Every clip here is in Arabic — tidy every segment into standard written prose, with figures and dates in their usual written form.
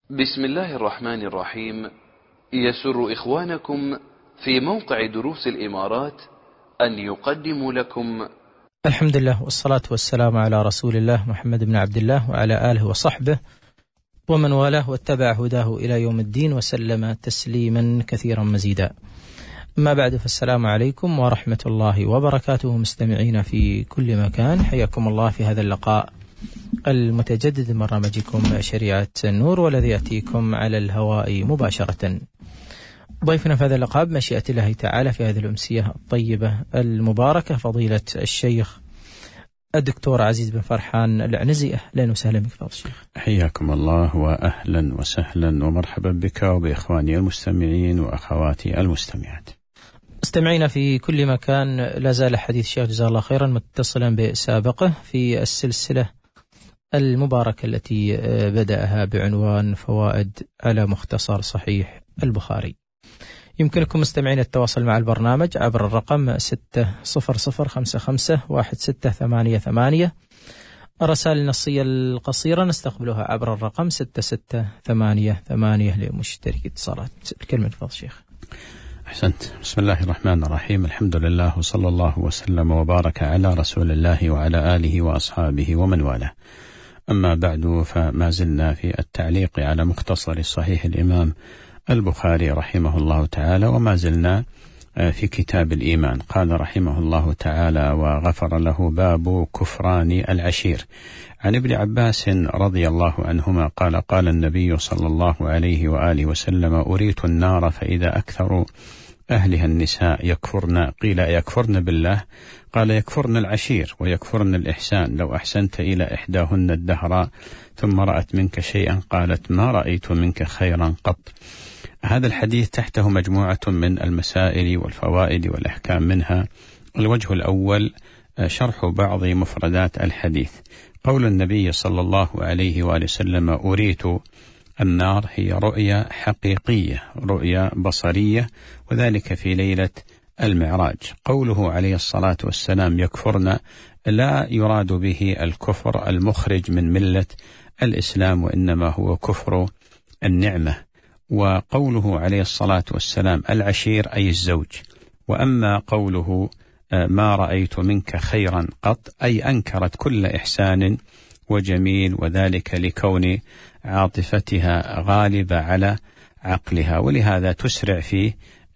بسم الله الرحمن الرحيم. يسر إخوانكم في موقع دروس الإمارات أن يقدموا لكم الحمد لله والصلاة والسلام على رسول الله محمد بن عبد الله وعلى آله وصحبه ومن والاه واتبع هداه إلى يوم الدين وسلم تسليما كثيرا مزيدا. أما بعد، فالسلام عليكم ورحمة الله وبركاته. مستمعين في كل مكان، حياكم الله في هذا اللقاء المتجدد من برنامجكم شريعة النور، والذي يأتيكم على الهواء مباشرة. ضيفنا في هذا اللقاء بمشيئة الله تعالى في هذه الأمسية الطيبة المباركة فضيلة الشيخ الدكتور عزيز بن فرحان العنزي. أهلا وسهلا بك فضيلة الشيخ. حياكم الله وأهلا وسهلا ومرحبا بك وبإخواني المستمعين وأخواتي المستمعات. مستمعين في كل مكان، لا زال حديث الشيخ جزاه الله خيرا متصلا بسابقه في السلسلة المباركة التي بدأها بعنوان فوائد على مختصر صحيح البخاري. يمكنكم مستمعين التواصل مع البرنامج عبر الرقم 600551688. الرسائل النصية القصيرة نستقبلها عبر الرقم 6688 لمشترك اتصالات. الكلمة لفضل الشيخ. أحسنت. بسم الله الرحمن الرحيم. الحمد لله وصلى الله وسلم وبارك على رسول الله وعلى آله وأصحابه ومن والاه. أما بعد، فما زلنا في التعليق على مختصر صحيح الإمام البخاري رحمه الله تعالى، وما زلنا في كتاب الإيمان. قال رحمه الله تعالى وغفر له: باب كفران العشير. عن ابن عباس رضي الله عنهما قال: قال النبي صلى الله عليه وآله وسلم: أريت النار فإذا أكثر أهلها النساء يكفرن. قيل: يكفرن بالله؟ قال: يكفرن العشير ويكفرن الإحسان. لو أحسنت إلى إحداهن الدهر ثم رأت منك شيئا قالت: ما رأيت منك خيرا قط. هذا الحديث تحته مجموعة من المسائل والفوائد والأحكام. منها الوجه الأول شرح بعض مفردات الحديث. قول النبي صلى الله عليه وآله وسلم: أريت النار، هي رؤية حقيقية، رؤية بصرية، وذلك في ليلة المعراج. قوله عليه الصلاة والسلام يكفرن، لا يراد به الكفر المخرج من ملة الإسلام، وإنما هو كفر النعمة. وقوله عليه الصلاة والسلام العشير أي الزوج. وأما قوله ما رأيت منك خيرا قط، أي أنكرت كل إحسان وجميل، وذلك لكون عاطفتها غالبة على عقلها، ولهذا تسرع في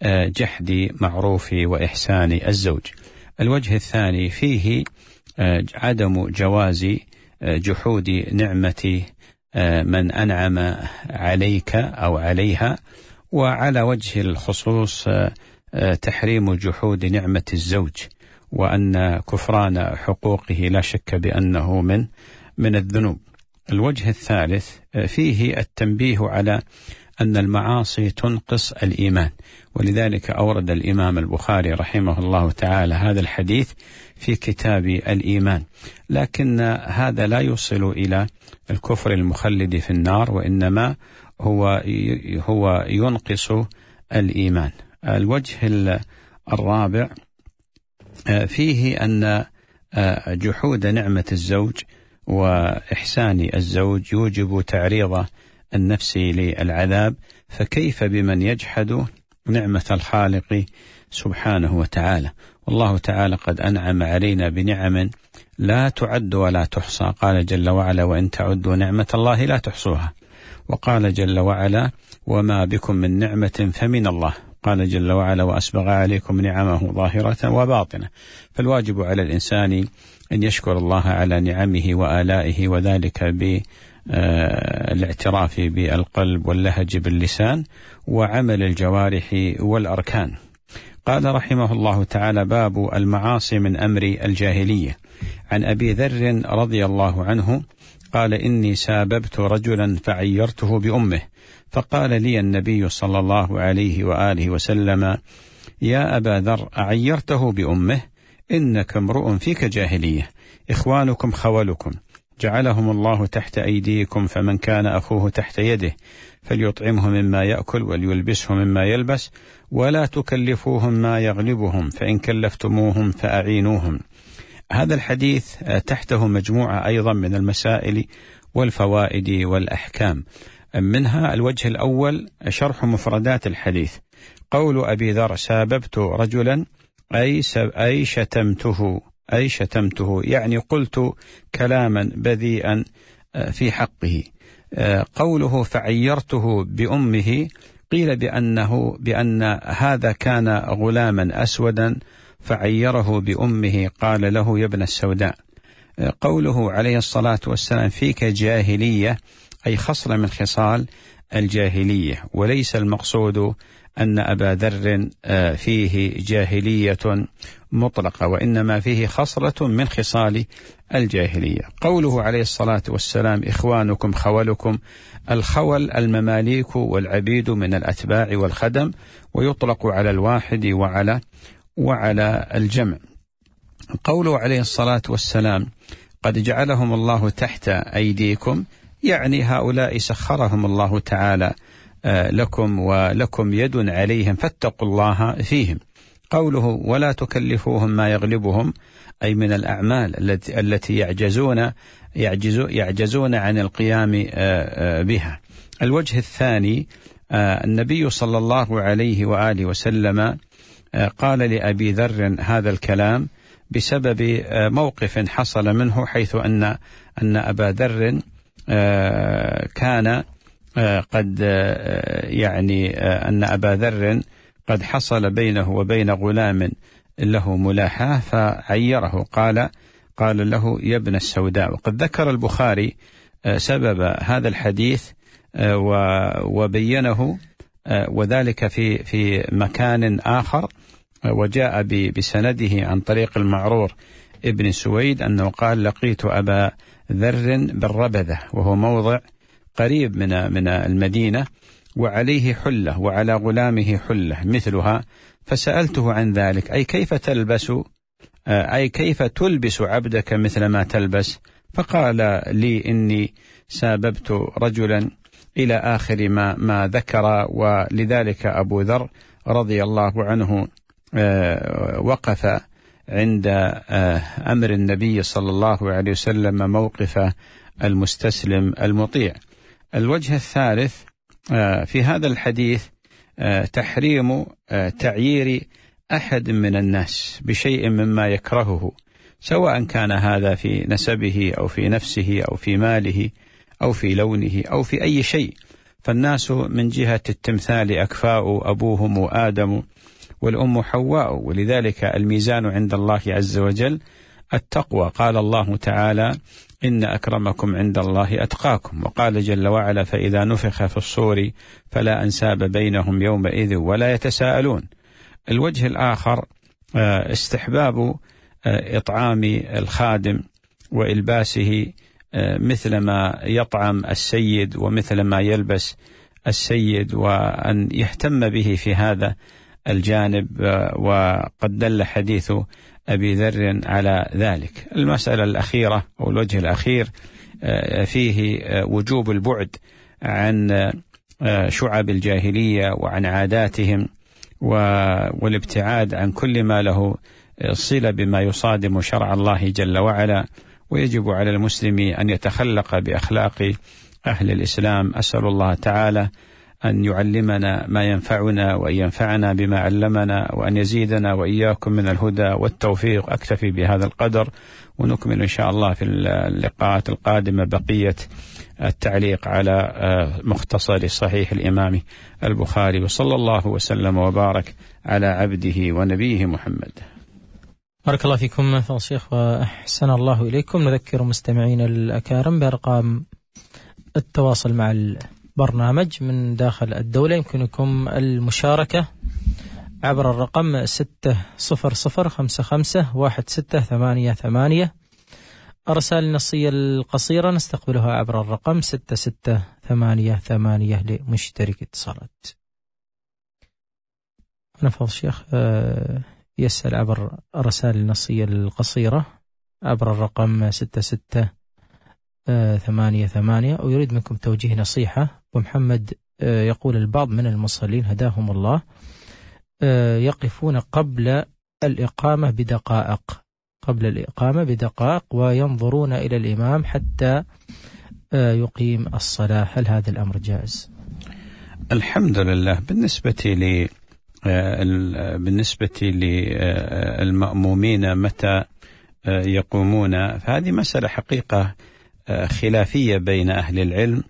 جحد معروف وإحسان الزوج. الوجه الثاني فيه عدم جواز جحود نعمة من أنعم عليك أو عليها، وعلى وجه الخصوص تحريم جحود نعمة الزوج، وأن كفران حقوقه لا شك بأنه من الذنوب. الوجه الثالث فيه التنبيه على أن المعاصي تنقص الإيمان، ولذلك أورد الإمام البخاري رحمه الله تعالى هذا الحديث في كتاب الإيمان. لكن هذا لا يوصل إلى الكفر المخلد في النار، وإنما هو ينقص الإيمان. الوجه الرابع فيه أن جحود نعمة الزوج وإحسان الزوج يوجب تعريض النفس للعذاب، فكيف بمن يجحد نعمة الخالق سبحانه وتعالى؟ والله تعالى قد أنعم علينا بنعم لا تعد ولا تحصى. قال جل وعلا: وإن تعدوا نعمة الله لا تحصوها. وقال جل وعلا: وما بكم من نعمة فمن الله. قال جل وعلا: وأسبغ عليكم نعمه ظاهرة وباطنة. فالواجب على الإنسان أن يشكر الله على نعمه وآلائه، وذلك بالاعتراف بالقلب واللهج باللسان وعمل الجوارح والأركان. قال رحمه الله تعالى: باب المعاصي من أمر الجاهلية. عن أبي ذر رضي الله عنه قال: إني ساببت رجلا فعيرته بأمه، فقال لي النبي صلى الله عليه وآله وسلم: يا أبا ذر، أعيرته بأمه؟ إنك امرؤ فيك جاهلية، إخوانكم خولكم، جعلهم الله تحت أيديكم، فمن كان أخوه تحت يده فليطعمه مما يأكل وليلبسه مما يلبس، ولا تكلفوهم ما يغلبهم، فإن كلفتموهم فأعينوهم. هذا الحديث تحته مجموعة أيضا من المسائل والفوائد والأحكام. منها الوجه الأول شرح مفردات الحديث. قول أبي ذر: ساببت رجلا أي شتمته، يعني قلت كلاما بذيئا في حقه. قوله فعيرته بأمه، قيل بأن هذا كان غلاما أسودا فعيره بأمه، قال له: يا ابن السوداء. قوله عليه الصلاة والسلام: فيك جاهلية، أي خصلة من خصال الجاهلية، وليس المقصود أن أبا ذر فيه جاهلية مطلقة، وإنما فيه خصلة من خصال الجاهلية. قوله عليه الصلاة والسلام: إخوانكم خولكم، الخول المماليك والعبيد من الأتباع والخدم، ويطلق على الواحد وعلى الجمع. قوله عليه الصلاة والسلام: قد جعلهم الله تحت أيديكم، يعني هؤلاء سخرهم الله تعالى لكم ولكم يد عليهم فاتقوا الله فيهم. قوله ولا تكلفوهم ما يغلبهم، أي من الأعمال التي يعجزون عن القيام بها. الوجه الثاني: النبي صلى الله عليه وآله وسلم قال لأبي ذر هذا الكلام بسبب موقف حصل منه، حيث أن أبا ذر كان قد أن أبا ذر قد حصل بينه وبين غلام له ملاحاة فعيره، قال له: يا ابن السوداء. وقد ذكر البخاري سبب هذا الحديث وبينه، وذلك في مكان آخر، وجاء بسنده عن طريق المعرور ابن سويد أنه قال: لقيت أبا ذر بالربذة، وهو موضع قريب من المدينة، وعليه حلة وعلى غلامه حلة مثلها، فسألته عن ذلك، أي كيف تلبس عبدك مثل ما تلبس؟ فقال لي: إني ساببت رجلا، إلى آخر ما ذكر. ولذلك أبو ذر رضي الله عنه وقف عند أمر النبي صلى الله عليه وسلم موقف المستسلم المطيع. الوجه الثالث في هذا الحديث تحريم تعيير أحد من الناس بشيء مما يكرهه، سواء كان هذا في نسبه أو في نفسه أو في ماله أو في لونه أو في أي شيء. فالناس من جهة التمثال أكفاء، أبوهم آدم والأم حواء، ولذلك الميزان عند الله عز وجل التقوى. قال الله تعالى: إن أكرمكم عند الله أتقاكم. وقال جل وعلا: فإذا نفخ في الصور فلا أنساب بينهم يومئذ ولا يتساءلون. الوجه الآخر استحباب إطعام الخادم وإلباسه مثل ما يطعم السيد ومثل ما يلبس السيد، وأن يهتم به في هذا الجانب، وقد دل حديث أبي ذر على ذلك. المسألة الأخيرة أو الوجه الأخير فيه وجوب البعد عن شعب الجاهلية وعن عاداتهم، والابتعاد عن كل ما له صلة بما يصادم شرع الله جل وعلا. ويجب على المسلم أن يتخلق بأخلاق أهل الإسلام. أسأل الله تعالى أن يعلمنا ما ينفعنا، وأن ينفعنا بما علمنا، وأن يزيدنا وإياكم من الهدى والتوفيق. أكتفي بهذا القدر، ونكمل إن شاء الله في اللقاءات القادمة بقية التعليق على مختصر صحيح الإمام البخاري. وصلى الله وسلم وبارك على عبده ونبيه محمد. بارك الله فيكم فضل الشيخ وأحسن الله إليكم. نذكر مستمعين الأكارم بأرقام التواصل مع البرنامج من داخل الدولة. يمكنكم المشاركة عبر الرقم 600551688. الرسائل النصية القصيرة نستقبلها عبر الرقم 6688 لمشترك اتصالات. أنا فضل الشيخ يسأل عبر الرسائل النصية القصيرة عبر الرقم 6688 ويريد منكم توجيه نصيحة. ومحمد يقول: البعض من المصلين هداهم الله يقفون قبل الإقامة بدقائق وينظرون إلى الإمام حتى يقيم الصلاة، هل هذا الأمر جائز؟ الحمد لله. بالنسبة للمأمومين متى يقومون، فهذه مسألة حقيقة خلافية بين أهل العلم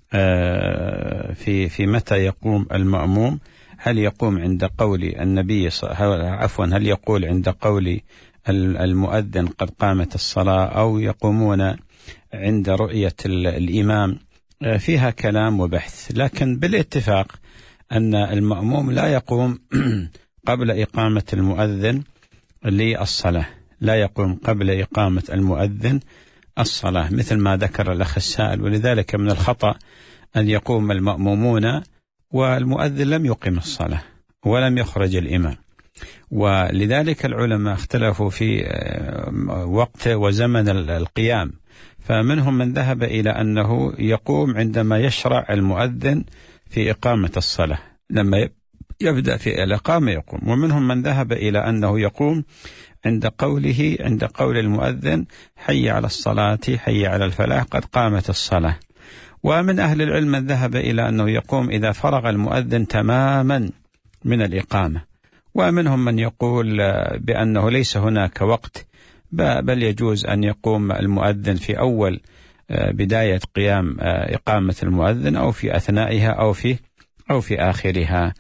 في متى يقوم المأموم. هل يقوم عند قول النبي هل يقول عند قول المؤذن قد قامت الصلاة، أو يقومون عند رؤية الإمام؟ فيها كلام وبحث، لكن بالاتفاق أن المأموم لا يقوم قبل إقامة المؤذن للصلاة، لا يقوم قبل إقامة المؤذن الصلاة، مثل ما ذكر الأخ السائل. ولذلك من الخطأ أن يقوم المأمومون والمؤذن لم يقم الصلاة ولم يخرج الإمام. ولذلك العلماء اختلفوا في وقت وزمن القيام، فمنهم من ذهب إلى أنه يقوم عندما يشرع المؤذن في إقامة الصلاة، لما يبدأ في الإقامة يقوم. ومنهم من ذهب إلى أنه يقوم عند قول المؤذن حي على الصلاة حي على الفلاح قد قامت الصلاة. ومن أهل العلم من ذهب إلى أنه يقوم إذا فرغ المؤذن تماما من الإقامة. ومنهم من يقول بأنه ليس هناك وقت، بل يجوز أن يقوم المؤذن في أول بداية قيام إقامة المؤذن، أو في أثنائها، أو في آخرها.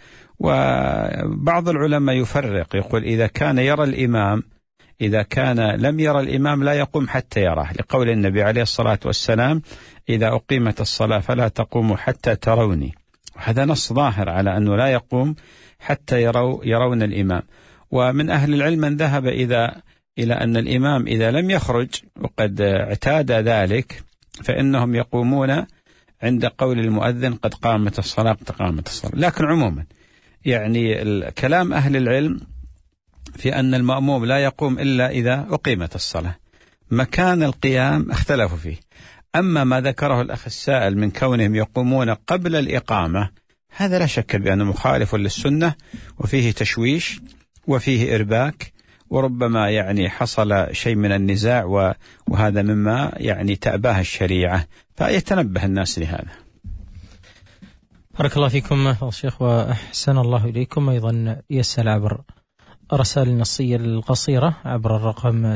وبعض العلماء يفرق، يقول إذا كان يرى الإمام، إذا كان لم يرى الإمام لا يقوم حتى يراه، لقول النبي عليه الصلاة والسلام إذا أقيمت الصلاة فلا تقوموا حتى تروني. وهذا نص ظاهر على أنه لا يقوم حتى يرون الإمام. ومن أهل العلم من ذهب إلى أن الإمام إذا لم يخرج وقد اعتاد ذلك فإنهم يقومون عند قول المؤذن قد قامت الصلاة قد قامت الصلاة. لكن عموما يعني كلام أهل العلم في أن المأموم لا يقوم إلا إذا أقيمت الصلاة. مكان القيام اختلفوا فيه. أما ما ذكره الأخ السائل من كونهم يقومون قبل الإقامة، هذا لا شك بأنه مخالف للسنة، وفيه تشويش وفيه إرباك، وربما يعني حصل شيء من النزاع، وهذا مما يعني تأباه الشريعة، فيتنبه الناس لهذا. بارك الله فيكم الشيخ وأحسن الله إليكم. أيضا يسأل عبر الرسائل النصية القصيرة عبر الرقم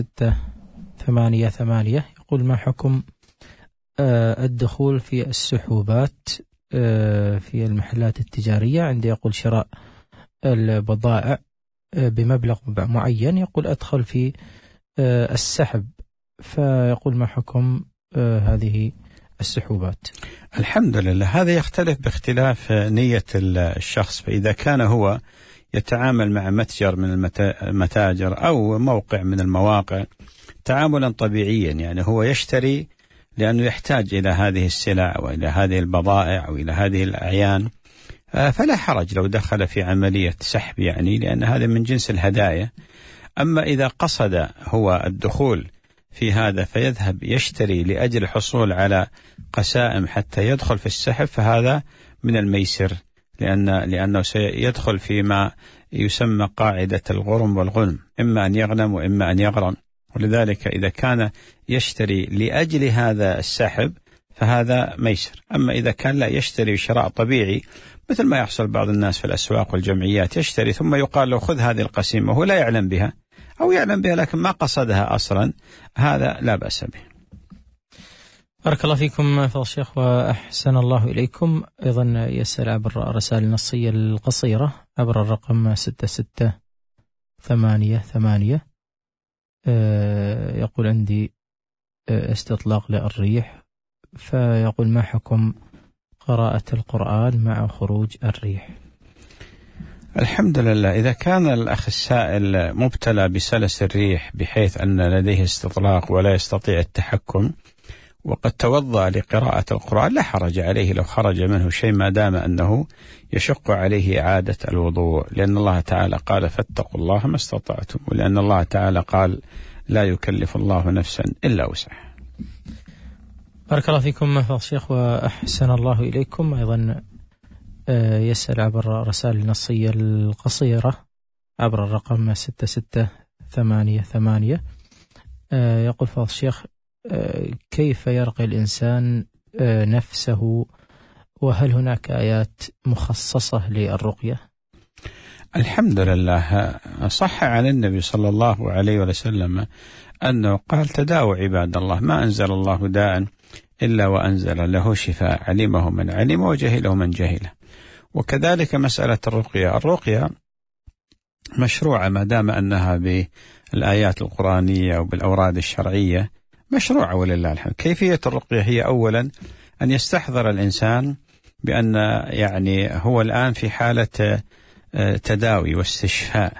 6688، يقول ما حكم الدخول في السحوبات في المحلات التجارية؟ عندي يقول شراء البضائع بمبلغ معين، يقول أدخل في السحب، فيقول ما حكم هذه السحوبات؟ الحمد لله. هذا يختلف باختلاف نية الشخص. فإذا كان هو يتعامل مع متجر من المتاجر أو موقع من المواقع تعاملا طبيعيا، يعني هو يشتري لأنه يحتاج إلى هذه السلع وإلى هذه البضائع وإلى هذه الأعيان، فلا حرج لو دخل في عملية سحب، يعني لأن هذا من جنس الهدايا. أما إذا قصد هو الدخول في هذا فيذهب يشتري لأجل الحصول على حتى يدخل في السحب، فهذا من الميسر، لأنه سيدخل فيما يسمى قاعدة الغرم والغنم، إما أن يغنم وإما أن يغرم. ولذلك إذا كان يشتري لأجل هذا السحب فهذا ميسر. أما إذا كان لا يشتري شراء طبيعي مثل ما يحصل بعض الناس في الأسواق والجمعيات، يشتري ثم يقال له خذ هذه القسيمة وهو لا يعلم بها، أو يعلم بها لكن ما قصدها أصلا، هذا لا بأس به. بارك الله فيكم فضل الشيخ وأحسن الله إليكم. أيضا يسأل عبر الرسائل النصية القصيرة عبر الرقم 6688، يقول عندي استطلاق للريح، فيقول ما حكم قراءة القرآن مع خروج الريح؟ الحمد لله. إذا كان الأخ السائل مبتلى بسلس الريح بحيث أن لديه استطلاق ولا يستطيع التحكم وقد توضأ لقراءة القرآن، لا حرج عليه لو خرج منه شيء، ما دام أنه يشق عليه إعادة الوضوء، لأن الله تعالى قال فاتقوا الله ما استطعتم، ولأن الله تعالى قال لا يكلف الله نفسا إلا وسعها. بارك الله فيكم فضل الشيخ وأحسن الله إليكم. أيضا يسأل عبر الرسائل النصية القصيرة عبر الرقم 6688، يقول فضل الشيخ كيف يرقي الإنسان نفسه، وهل هناك آيات مخصصة للرقية؟ الحمد لله، صح عن النبي صلى الله عليه وسلم أنه قال: تداووا عباد الله، ما أنزل الله داء إلا وأنزل له شفاء، علمه من علم وجهله من جهله. وكذلك مسألة الرقية مشروعة ما دام أنها بالآيات القرآنية وبالأوراد الشرعية مشروعة ولله الحمد. كيفية الرقية هي أولا أن يستحضر الإنسان بأن يعني هو الآن في حالة تداوي واستشفاء،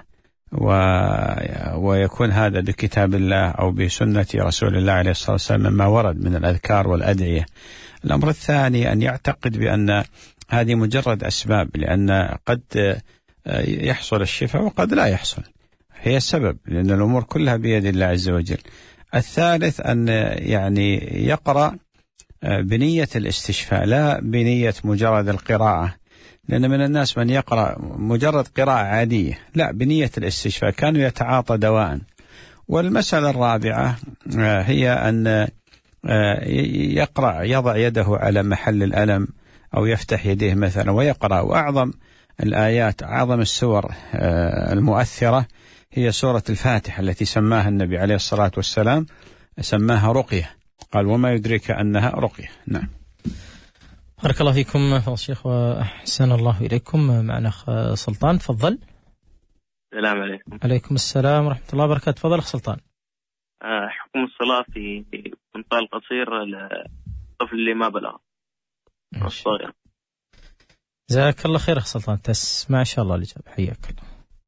ويكون هذا بكتاب الله أو بسنة رسول الله عليه الصلاة والسلام مما ورد من الأذكار والأدعية. الأمر الثاني أن يعتقد بأن هذه مجرد أسباب، لأن قد يحصل الشفاء وقد لا يحصل، هي السبب، لأن الأمور كلها بيد الله عز وجل. الثالث أن يعني يقرأ بنية الاستشفاء لا بنية مجرد القراءة، لأن من الناس من يقرأ مجرد قراءة عادية، لا، بنية الاستشفاء، كانوا يتعاطى دواء. والمسألة الرابعة هي أن يقرأ، يضع يده على محل الألم أو يفتح يديه مثلا ويقرأ. وأعظم الآيات، أعظم السور المؤثرة هي سورة الفاتحة التي سماها النبي عليه الصلاة والسلام، سماها رقية، قال: وما يدريك أنها رقية. نعم. بارك الله فيكم فضل الشيخ وأحسن الله إليكم. معنا سلطان، تفضل. السلام عليكم. عليكم السلام ورحمة الله وبركاته. تفضل أخ سلطان. حكم الصلاة في بنطال قصير للطفل اللي ما بلغ الصغير. جزاك الله خير أخ سلطان، تسمع إن شاء الله الإجابة، حياك الله.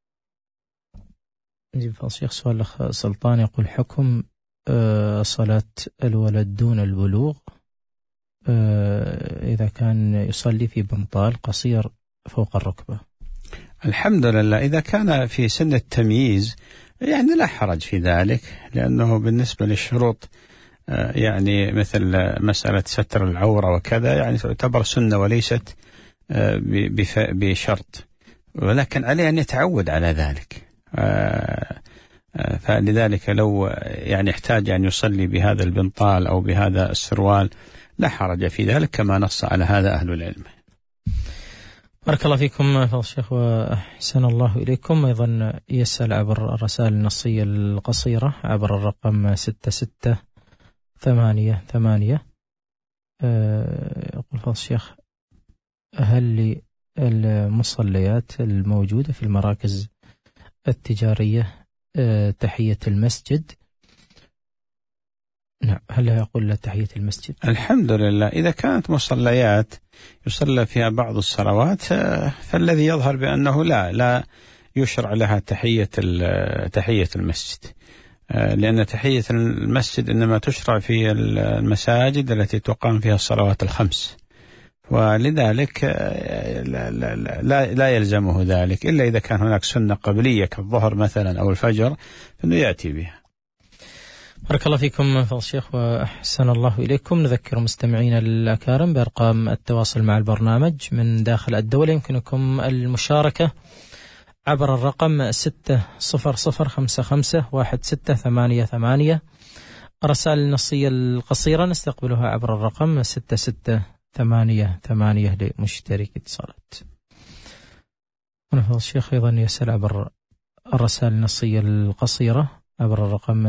نجيب فضل الشيخ سؤال أخ سلطان، يقول: حكم صلاة الولد دون البلوغ إذا كان يصلي في بنطال قصير فوق الركبة؟ الحمد لله، إذا كان في سن التمييز يعني لا حرج في ذلك، لأنه بالنسبة للشروط يعني مثل مسألة ستر العورة وكذا يعني تعتبر سنة وليست بشرط، ولكن عليه أن يتعود على ذلك. فلذلك لو يعني احتاج أن يصلي بهذا البنطال أو بهذا السروال لا حرج في ذلك، كما نص على هذا أهل العلم. بارك الله فيكم فضل الشيخ وأحسن الله إليكم. أيضا يسأل عبر الرسائل النصية القصيرة عبر الرقم 6688. يقول فضل الشيخ: هل للمصليات الموجودة في المراكز التجارية تحية المسجد؟ نعم، هل يقول تحية المسجد؟ الحمد لله، إذا كانت مصليات يصلى فيها بعض الصلوات فالذي يظهر بأنه لا يشرع لها تحية المسجد، لأن تحية المسجد إنما تشرع في المساجد التي تقام فيها الصلوات الخمس، ولذلك لا يلزمه ذلك إلا إذا كان هناك سنة قبلية كالظهر مثلا أو الفجر فإنه يأتي بها. بارك الله فيكم فضل الشيخ وأحسن الله إليكم. نذكر مستمعينا الأكارم بأرقام التواصل مع البرنامج من داخل الدولة. يمكنكم المشاركة عبر الرقم 600551688. الرسائل النصية القصيرة نستقبلها عبر الرقم 6688 لمشترك اتصالات. فضل الشيخ أيضا يسأل عبر الرسائل النصية القصيرة عبر الرقم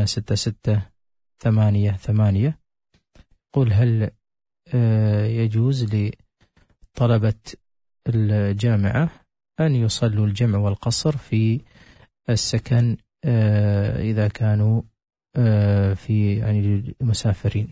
6688. قل: هل يجوز لطلبة الجامعة أن يصلوا الجمع والقصر في السكن إذا كانوا في يعني مسافرين؟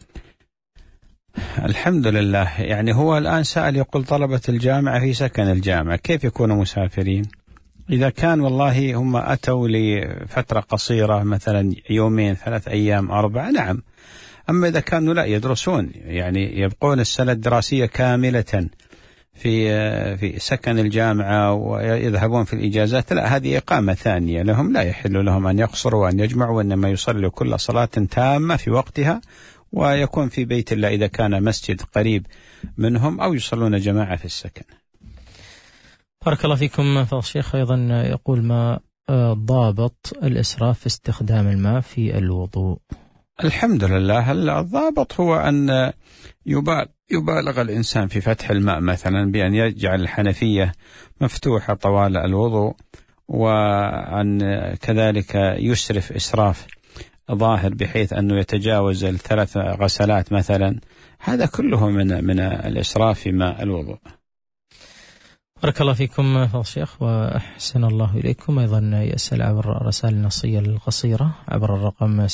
الحمد لله، يعني هو الآن سأل يقول طلبة الجامعة في سكن الجامعة كيف يكونوا مسافرين؟ إذا كان والله هم أتوا لفترة قصيرة مثلا يومين 3 أيام 4، نعم. أما إذا كانوا لا يدرسون يعني يبقون السنة الدراسية كاملة في سكن الجامعة ويذهبون في الإجازات، لا، هذه إقامة ثانية لهم، لا يحل لهم أن يقصروا وأن يجمعوا، وإنما يصلوا كل صلاة تامة في وقتها ويكون في بيت الله إذا كان مسجد قريب منهم، أو يصلون جماعة في السكن. بارك الله فيكم فضل الشيخ. أيضا يقول: ما ضابط الإسراف في استخدام الماء في الوضوء؟ الحمد لله. الضابط هو أن يبالغ الإنسان في فتح الماء مثلا بأن يجعل الحنفية مفتوحة طوال الوضوء، وأن كذلك يسرف إسراف ظاهر بحيث أنه يتجاوز 3 غسلات مثلا. هذا كله من الإسراف في ماء الوضوء. بارك الله فيكم فضل الشيخ وأحسن الله إليكم. أيضا يسأل عبر الرسائل النصية القصيرة عبر الرقم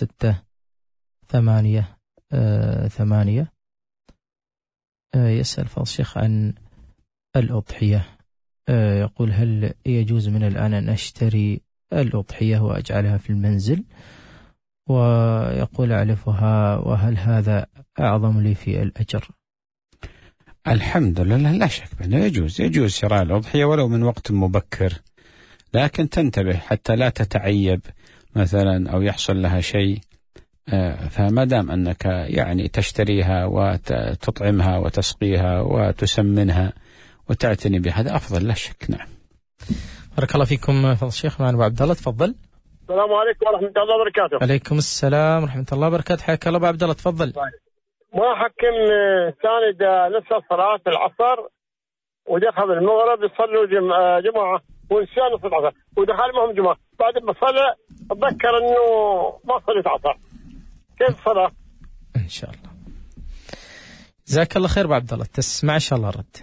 6688. يسأل فضل الشيخ عن الأضحية. يقول: هل يجوز من الآن أن أشتري الأضحية وأجعلها في المنزل؟ ويقول: أعلفها، وهل هذا أعظم لي في الأجر؟ الحمد لله، لا شك بأنه يجوز شراء الأضحية ولو من وقت مبكر، لكن تنتبه حتى لا تتعيب مثلا أو يحصل لها شيء. فما دام أنك يعني تشتريها وتطعمها وتسقيها وتسمنها وتعتني بها، هذا أفضل لا شك. نعم. بارك الله فيكم فضل الشيخ. معنا أبو عبد الله، تفضل. السلام عليكم ورحمة الله وبركاته. عليكم السلام ورحمة الله وبركاته. حياك الله أبو عبد الله، تفضل. ما حكم إنسان إذا نسى صلاة العصر ودخل المغرب يصلوا جماعة ونسى نص العصر ودخل معهم جماعة، بعد ما صلى تذكر إنه ما صليت عصر، كيف الصلاة؟ إن شاء الله. جزاك الله خير أبو عبد الله، تسمع إن شاء الله الرد.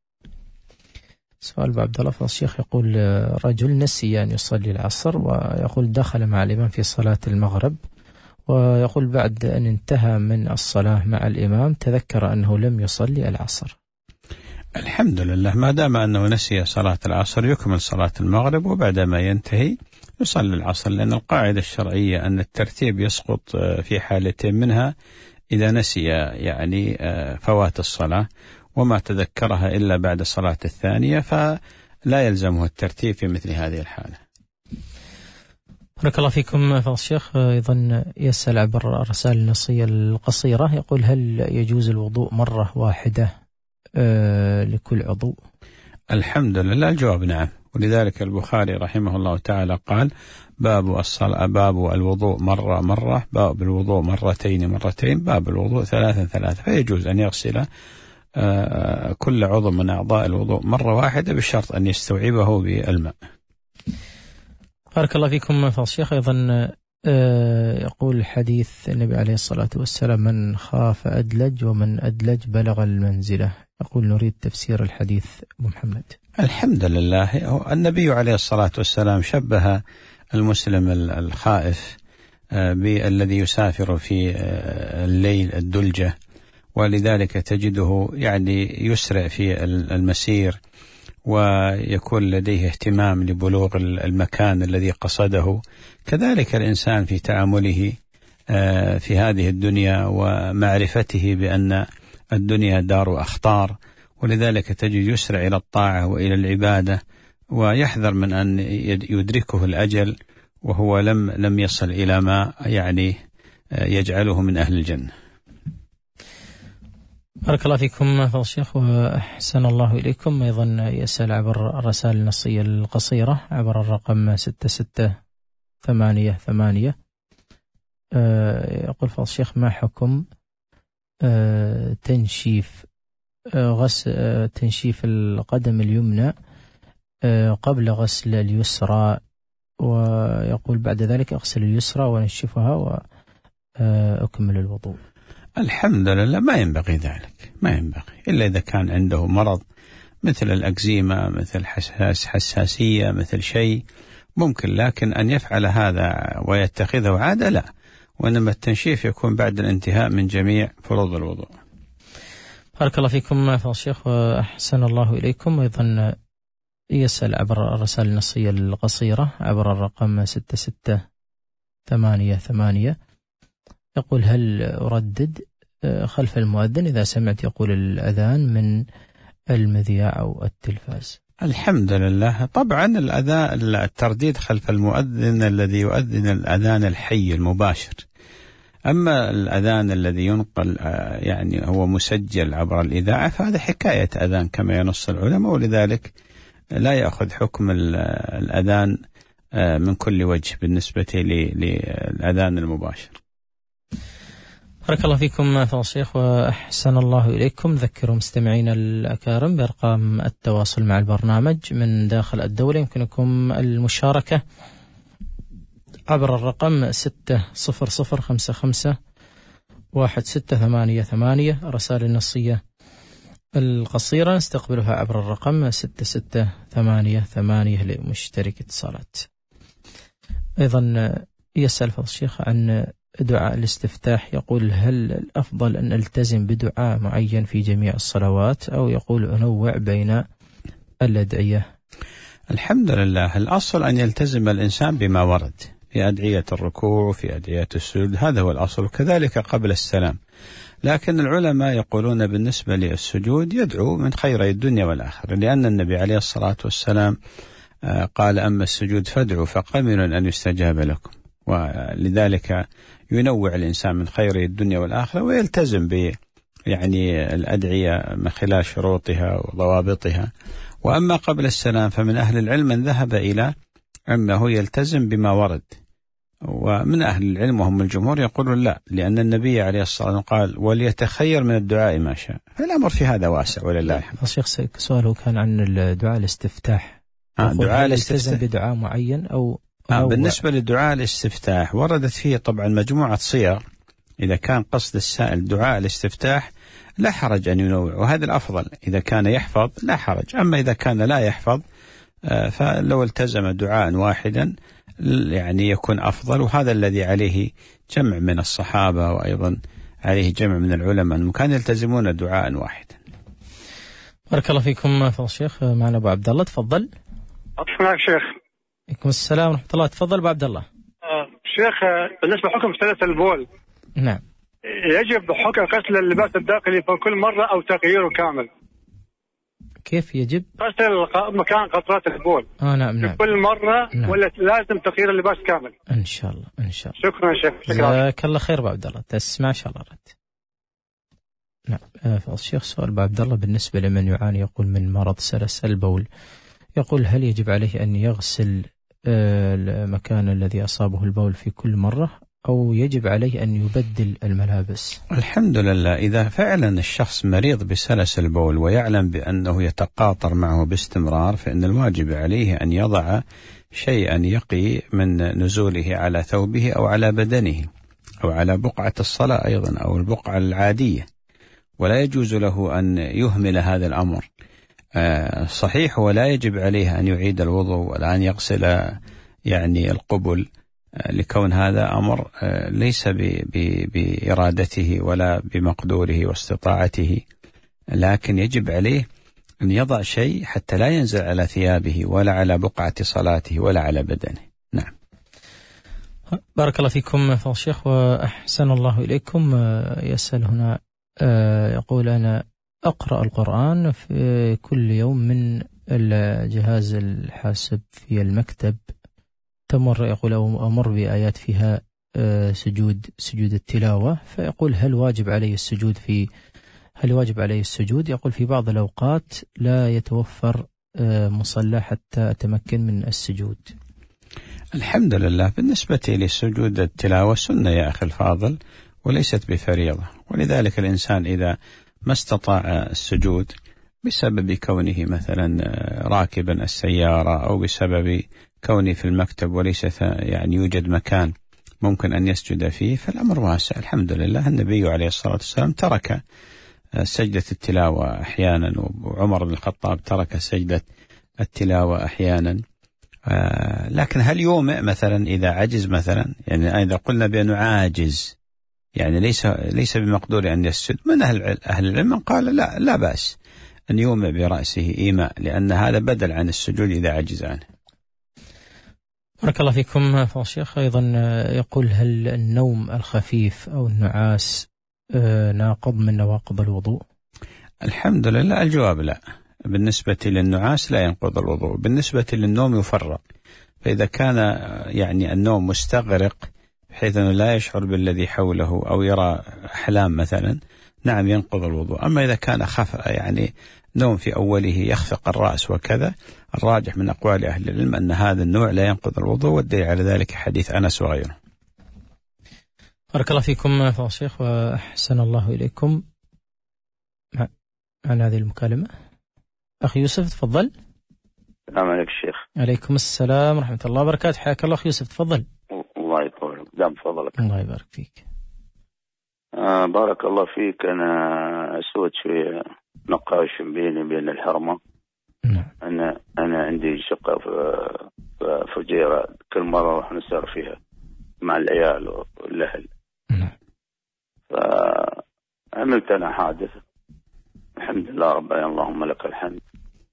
سؤال أبو عبد الله فضل الشيخ يقول: رجل نسي أن يصلي العصر، ويقول دخل مع الإمام في صلاة المغرب، ويقول بعد أن انتهى من الصلاة مع الإمام تذكر أنه لم يصلي العصر. الحمد لله، ما دام أنه نسي صلاة العصر يكمل صلاة المغرب، وبعدما ينتهي يصلي العصر، لأن القاعدة الشرعية أن الترتيب يسقط في حالتين منها: إذا نسي يعني فوات الصلاة وما تذكرها إلا بعد الصلاة الثانية، فلا يلزمه الترتيب في مثل هذه الحالة. بارك الله فيكم فضل الشيخ. أيضا يسأل عبر الرسائل النصية القصيرة يقول: هل يجوز الوضوء مرة واحدة لكل عضو؟ الحمد لله، الجواب نعم. ولذلك البخاري رحمه الله تعالى قال: باب الوضوء مرة، باب الوضوء مرتين، باب الوضوء ثلاثة. فيجوز أن يغسل كل عضو من أعضاء الوضوء مرة واحدة بشرط أن يستوعبه بالماء. بارك الله فيكم فضل الشيخ. أيضا يقول حديث النبي عليه الصلاة والسلام: من خاف أدلج ومن أدلج بلغ المنزلة. يقول: نريد تفسير الحديث أبو محمد. الحمد لله. النبي عليه الصلاة والسلام شبه المسلم الخائف بالذي يسافر في الليل الدلجة، ولذلك تجده يعني يسرع في المسير ويكون لديه اهتمام لبلوغ المكان الذي قصده. كذلك الإنسان في تعامله في هذه الدنيا ومعرفته بأن الدنيا دار أخطار، ولذلك تجد يسرع إلى الطاعة وإلى العبادة، ويحذر من أن يدركه الأجل وهو لم يصل إلى ما يعني يجعله من أهل الجنة. بارك الله فيكم فضل الشيخ وأحسن الله إليكم. أيضا يسأل عبر الرسائل النصية القصيرة عبر الرقم 6688. يقول فضل الشيخ: ما حكم تنشيف القدم اليمنى قبل غسل اليسرى؟ ويقول بعد ذلك أغسل اليسرى ونشفها وأكمل الوضوء. الحمد لله، ما ينبغي ذلك، ما ينبغي إلا إذا كان عنده مرض مثل الأكزيما، مثل حساسية، مثل شيء ممكن، لكن أن يفعل هذا ويتخذه عادة لا، وإنما التنشيف يكون بعد الانتهاء من جميع فروض الوضوء. بارك الله فيكم فضل الشيخ وأحسن الله إليكم. أيضا يسأل عبر الرسائل النصية القصيرة عبر الرقم 6688. يقول: هل أردد خلف المؤذن إذا سمعت يقول الأذان من المذياع أو التلفاز؟ الحمد لله. طبعا الترديد خلف المؤذن الذي يؤذن الأذان الحي المباشر. أما الأذان الذي ينقل يعني هو مسجل عبر الإذاعة فهذا حكاية أذان كما ينص العلماء، ولذلك لا يأخذ حكم الأذان من كل وجه بالنسبة للأذان المباشر. بارك الله فيكم فضل الشيخ وأحسن الله إليكم. ذكروا مستمعينا الأكارم بأرقام التواصل مع البرنامج من داخل الدولة. يمكنكم المشاركة عبر الرقم 600551688. الرسائل النصية القصيرة نستقبلها عبر الرقم 6688 لمشترك اتصالات. أيضا يسأل فضل الشيخ عن دعاء الاستفتاح. يقول هل الأفضل أن ألتزم بدعاء معين في جميع الصلوات أو يقول أنوع بين الأدعية؟ الحمد لله، الأصل أن يلتزم الإنسان بما ورد في أدعية الركوع وفي أدعية السجود، هذا هو الأصل، وكذلك قبل السلام. لكن العلماء يقولون بالنسبة للسجود يدعو من خيري الدنيا والآخرة، لأن النبي عليه الصلاة والسلام قال أما السجود فادعوا فقمن أن يستجاب لكم، ولذلك ينوع الإنسان من خيري الدنيا والآخرة ويلتزم يعني الأدعية من خلال شروطها وضوابطها. وأما قبل السلام فمن أهل العلم من ذهب إلى أنه يلتزم بما ورد، ومن أهل العلم وهم الجمهور يقولون لا، لأن النبي عليه الصلاة والسلام قال وليتخير من الدعاء ما شاء، فالأمر في هذا واسع ولله الحمد. الشيخ سؤاله كان عن الدعاء الاستفتاح. دعاء الاستفتاح بدعاء معين أو بالنسبة لدعاء الاستفتاح وردت فيه طبعا مجموعة صيغ. إذا كان قصد السائل دعاء الاستفتاح لا حرج أن ينوع، وهذا الأفضل. إذا كان يحفظ لا حرج، أما إذا كان لا يحفظ فلو التزم دعاء واحدا يعني يكون أفضل، وهذا الذي عليه جمع من الصحابة وأيضا عليه جمع من العلماء أنهم كانوا يلتزمون دعاء واحدا. بارك الله فيكم فضل الشيخ. معنا أبو عبد الله، تفضل. معك شيخ. عليكم السلام ورحمة الله. تفضل أبو عبد الله. شيخ، بالنسبة لحكم سلس البول، نعم، يجب حكم غسل اللباس الداخلي في كل مرة أو تغييره كامل؟ كيف يجب؟ غسل مكان قطرات البول نعم في كل مرة، نعم. ولا لازم تغيير اللباس كامل؟ إن شاء الله إن شاء الله. شكرا شيخ. جزاك الله خير أبو عبد الله، تسمع إن شاء الله رد. نعم فضل الشيخ، سؤال أبو عبد الله بالنسبة لمن يعاني يقول من مرض سلس البول، يقول هل يجب عليه أن يغسل المكان الذي أصابه البول في كل مرة أو يجب عليه أن يبدل الملابس؟ الحمد لله، إذا فعلا الشخص مريض بسلس البول ويعلم بأنه يتقاطر معه باستمرار فإن الواجب عليه أن يضع شيئا يقي من نزوله على ثوبه أو على بدنه أو على بقعة الصلاة أيضا أو البقعة العادية، ولا يجوز له أن يهمل هذا الأمر. صحيح ولا يجب عليه أن يعيد الوضوء ولا أن يغسل يعني القبل، لكون هذا أمر ليس بإرادته ولا بمقدوره واستطاعته، لكن يجب عليه أن يضع شيء حتى لا ينزل على ثيابه ولا على بقعة صلاته ولا على بدنه. نعم. بارك الله فيكم فضل الشيخ وأحسن الله إليكم. يسأل هنا يقول أنا أقرأ القرآن في كل يوم من الجهاز الحاسب في المكتب، يقول أمر بآيات فيها سجود التلاوة، فيقول هل واجب عليه السجود؟ يقول في بعض الأوقات لا يتوفر مصلى حتى أتمكن من السجود. الحمد لله، بالنسبة لسجود التلاوة سنة يا أخي الفاضل وليست بفريضة، ولذلك الإنسان إذا ما استطاع السجود بسبب كونه مثلا راكبا السيارة أو بسبب كونه في المكتب وليس يعني يوجد مكان ممكن أن يسجد فيه، فالأمر واسع الحمد لله. النبي عليه الصلاة والسلام ترك سجدة التلاوة أحيانا، وعمر بن الخطاب ترك سجدة التلاوة أحيانا. لكن هل يومئ مثلا إذا عجز مثلا، يعني إذا قلنا بأنه عاجز يعني ليس بمقدور أن يسجد، من أهل العلم من قال لا بأس أن يومئ برأسه إيماء، لأن هذا بدل عن السجود إذا عجز عنه. بارك الله فيكم فضل الشيخ. أيضا يقول هل النوم الخفيف أو النعاس ناقض من نواقض الوضوء؟ الحمد لله الجواب لا. بالنسبة للنعاس لا ينقض الوضوء، بالنسبة للنوم يفرق، فإذا كان يعني النوم مستغرق بحيث أنه لا يشعر بالذي حوله أو يرى أحلام مثلا، نعم ينقض الوضوء. أما إذا كان يعني نوم في أوله يخفق الرأس وكذا، الراجح من أقوال أهل العلم أن هذا النوع لا ينقض الوضوء، والدليل على ذلك حديث أنس وغيره. بارك الله فيكم فضل الشيخ وأحسن الله إليكم. عن هذه المكالمة أخي يوسف تفضل. السلام عليكم الشيخ. عليكم السلام ورحمة الله وبركاته. حياك الله أخي يوسف تفضل. الله يطول دام فضلك. الله يبارك فيك. بارك الله فيك. أنا سويت شوية نقاش بيني وبين الحرمة. نعم. أنا عندي شقة في فجيرة، كل مرة راح نسهر فيها مع العيال والأهل. نعم. فعملت أنا حادث الحمد لله رب العالمين، اللهم لك الحمد.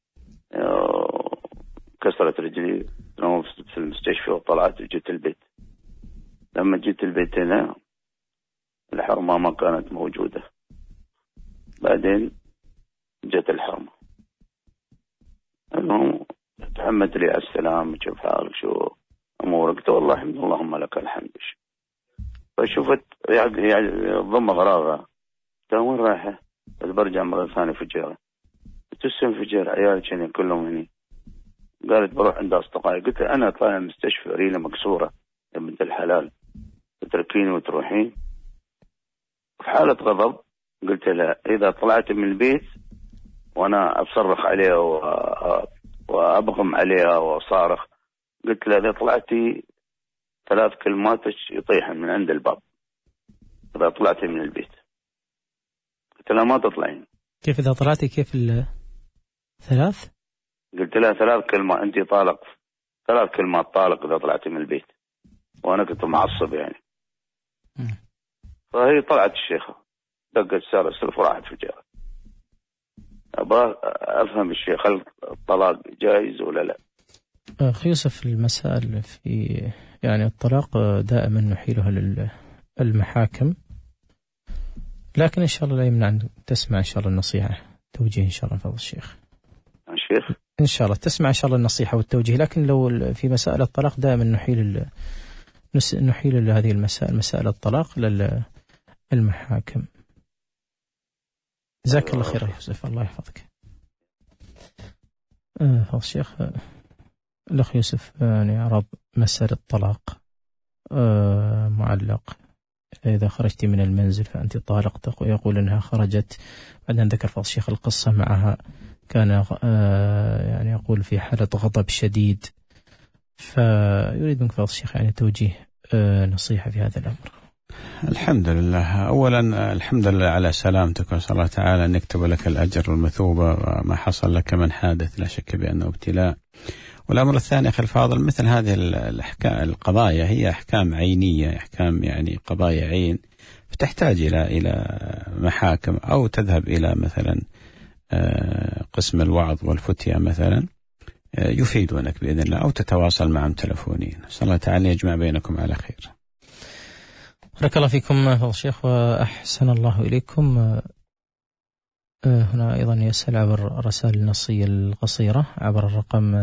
كسرت رجلي في المستشفى وطلعت وجيت البيت. لما جيت البيت هنا الحرمة ما كانت موجودة، بعدين جت الحرمة. المهم تحمد لي على السلام، كيف حالك، شو أمورك؟ قلت والله الحمد لله اللهم لك الحمد. فشفت يعني ضم غراغة، قلت وين رايحة؟ بس برجع مرة ثانية فجيرة. قلت فجيرة عيالي كانوا كلهم هني. قالت بروح عند أصدقائي. قلت أنا طالع المستشفى ريلة مكسورة يا بنت الحلال، تتركيني وتروحين؟ في حالة غضب قلت لها إذا طلعت من البيت وأنا أصرخ عليها وأبغم عليها وصارخ، قلت لها إذا طلعتي 3 كلمات يطيحن من عند الباب إذا طلعتي من البيت. قلت لها ما تطلعين. كيف إذا طلعتي؟ كيف 3؟ قلت لها 3 كلمات أنت طالق، 3 كلمات طالق إذا طلعتي من البيت. وأنا كنت معصب يعني. فهي طلعت الشيخة، دقت سارة السلف وراحت في الجارة. أبغى أفهم الشيخ، هل الطلاق جائز ولا لا؟ أخي يوسف المسائل في يعني الطلاق دائما نحيلها للمحاكم، لكن إن شاء الله لا يمنع أن تسمع إن شاء الله النصيحة توجيه إن شاء الله فضل الشيخ. الشيخ إن شاء الله تسمع إن شاء الله النصيحة والتوجيه، لكن لو في مسائل الطلاق دائما نحيل هذه المسائل، مسائل الطلاق للمحاكم. جزاك الله خير يا يوسف، الله يحفظك. فضل الشيخ الأخ يوسف يعني عرض مسألة الطلاق معلق. إذا خرجت من المنزل فأنت طالق، يقول أنها خرجت. بعدين ذكر فضل الشيخ القصة معها، كان يعني يقول في حالة غضب شديد. فيريد منك فضل الشيخ يعني توجيه نصيحة في هذا الأمر. الحمد لله. أولا الحمد لله على سلامتك، وأسأل الله تعالى أن يكتب لك الأجر والمثوبة وما حصل لك من حادث، لا شك بأنه ابتلاء. والأمر الثاني أخي الفاضل، مثل هذه القضايا هي أحكام عينية، أحكام يعني قضايا عين، فتحتاج إلى محاكم، أو تذهب إلى مثلا قسم الوعظ والفتية مثلا يفيدونك بإذن الله، أو تتواصل معهم تلفونيا. نسأل الله تعالى يجمع بينكم على خير. بارك الله فيكم فضل الشيخ وأحسن الله إليكم. هنا أيضا يسأل عبر الرسائل النصية القصيرة عبر الرقم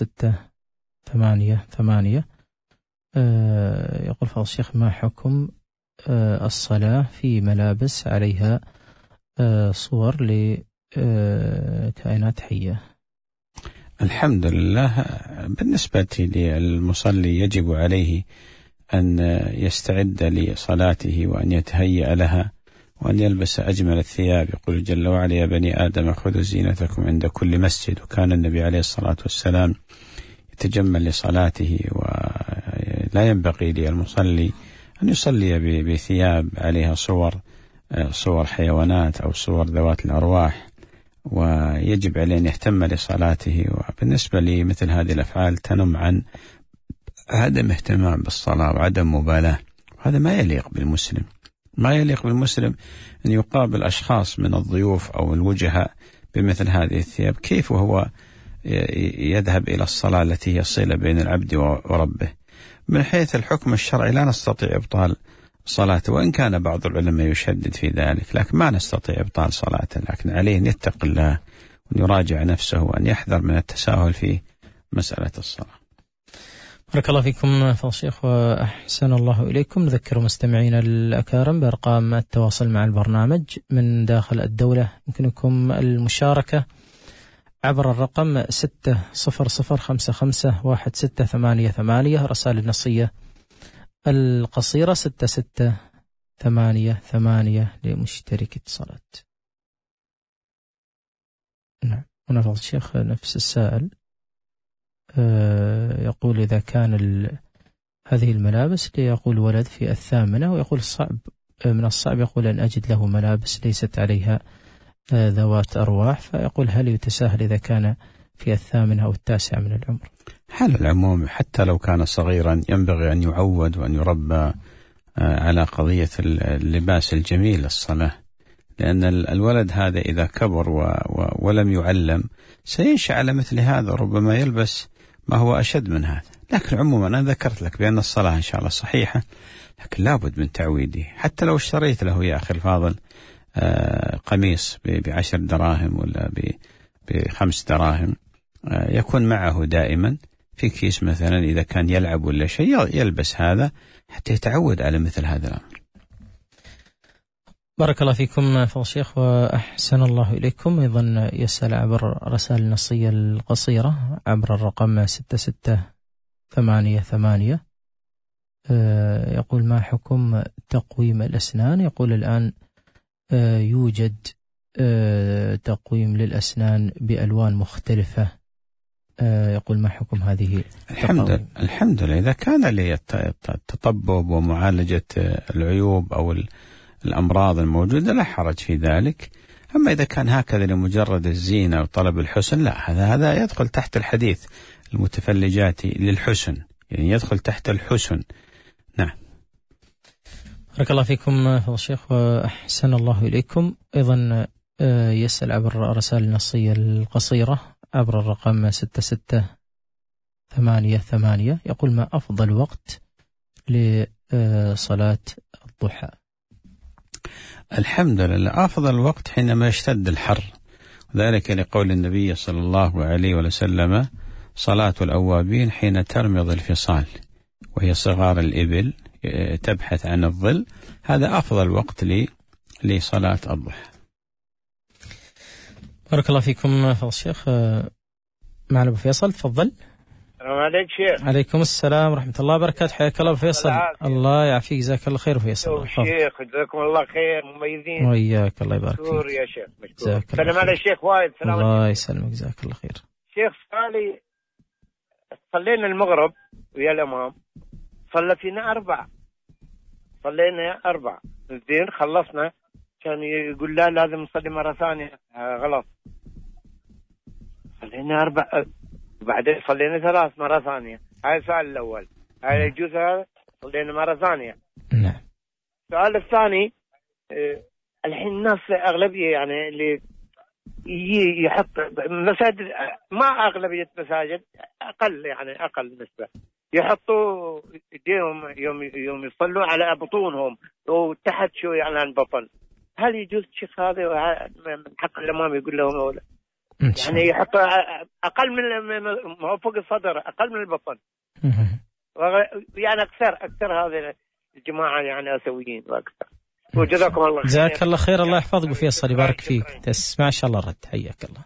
6688. يقول فضل الشيخ ما حكم الصلاة في ملابس عليها صور لكائنات حية؟ الحمد لله. بالنسبة للمصلي يجب عليه أن يستعد لصلاته وأن يتهيأ لها وأن يلبس أجمل الثياب. يقول جل وعلا يا بني آدم خذوا زينتكم عند كل مسجد. وكان النبي عليه الصلاة والسلام يتجمل لصلاته، ولا ينبغي للمصلي أن يصلي بثياب عليها صور حيوانات أو صور ذوات الأرواح، ويجب عليه أن يهتم لصلاته. وبالنسبة لمثل هذه الأفعال تنم عن عدم اهتمام بالصلاة وعدم مبالاة، هذا ما يليق بالمسلم. ما يليق بالمسلم أن يقابل أشخاص من الضيوف أو الوجهاء بمثل هذه الثياب. كيف وهو يذهب إلى الصلاة التي هي صلة بين العبد وربه؟ من حيث الحكم الشرعي لا نستطيع إبطال صلاته، وإن كان بعض العلماء يشدد في ذلك، لكن ما نستطيع إبطال صلاته. لكن عليه أن يتق الله وأن يراجع نفسه وأن يحذر من التساهل في مسألة الصلاة. بارك الله فيكم فضل الشيخ وأحسن الله إليكم. نذكر مستمعينا الأكارم بأرقام التواصل مع البرنامج من داخل الدولة. يمكنكم المشاركة عبر الرقم 600551688. رسائل النصية القصيرة 6688. 8 لمشترك اتصالات. نعم. هنا فضل الشيخ نفس السائل يقول إذا كان هذه الملابس ليقول ولد في 8، ويقول الصعب من الصعب يقول أن أجد له ملابس ليست عليها ذوات أرواح، فيقول هل يتساهل إذا كان في 8 أو 9 من العمر؟ على العموم حتى لو كان صغيرا ينبغي أن يعود وأن يربى على قضية اللباس الجميل للصلاة، لأن الولد هذا إذا كبر ولم يعلم سينشأ على مثل هذا، ربما يلبس ما هو أشد من هذا. لكن عموما أنا ذكرت لك بأن الصلاة إن شاء الله صحيحة، لكن لابد من تعويده. حتى لو اشتريت له يا أخي الفاضل قميص ب10 دراهم ولا ب5 دراهم، يكون معه دائما في كيس مثلا، إذا كان يلعب ولا شيء يلبس هذا حتى يتعود على مثل هذا الأمر. بارك الله فيكم فضل الشيخ وأحسن الله إليكم. أيضا يسأل عبر رسائل النصية القصيرة عبر الرقم 6688، يقول ما حكم تقويم الأسنان؟ يقول الآن يوجد تقويم للأسنان بألوان مختلفة، يقول ما حكم هذه الحمد لله. إذا كان للتطبب ومعالجة العيوب أو الأمراض الموجودة لا حرج في ذلك. أما إذا كان هكذا لمجرد الزينة وطلب الحسن، لا، هذا يدخل تحت الحديث المتفلجات للحسن، يعني يدخل تحت الحسن. نعم. بارك الله فيكم فضل الشيخ وأحسن الله إليكم. أيضا يسأل عبر الرسائل النصية القصيرة عبر الرقم 6688، يقول ما أفضل وقت لصلاة الضحى؟ الحمد لله أفضل وقت حينما يشتد الحر، وذلك لقول النبي صلى الله عليه وسلم صلاة الأوابين حين ترمض الفصال، وهي صغار الإبل تبحث عن الظل، هذا أفضل وقت لصلاة الضحى. بارك الله فيكم فضل الشيخ. معنا أبو فيصل، تفضل. السلام عليك شيخ. عليكم السلام ورحمة الله وبركاته، حياك الله أبو فيصل. الله يعافيك، جزاك الله خير فيصل. شيخ جزاكم الله خير، مميزين. وياك، الله يبارك فيك. مشكور يا شيخ، مشكور. سلام على الشيخ وايد. سلام الله يسلمك، جزاك الله خير. شيخ سؤالي، صلينا المغرب ويا الإمام، صلى فينا 4، صلينا 4 زين، خلصنا كان يقول لا لازم نصلي مرة ثانية، غلط. صلينا 4 وبعدين صلينا 3 مرة ثانية. هاي السؤال الأول، هاي يجوز هذا؟ صلينا مرة ثانية. نعم. السؤال الثاني، الحين الناس أغلبية يعني اللي يحط مساجد، ما أغلبية مساجد، أقل يعني أقل نسبة، يحطوا ايديهم يوم يصلوا على بطونهم وتحت شوي على البطن. هل يجوز شيخ هذا من حق الإمام يقول لهم ولا؟ يعني يحط أقل من فوق الصدر، أقل من البطن. يعني أكثر هذه الجماعة يعني أسويين وأكثر. وجزاكم الله خير. جزاك الله خير، الله يحفظك وفيصل، يبارك فيك، تسمع إن شاء الله الرد، حياك الله.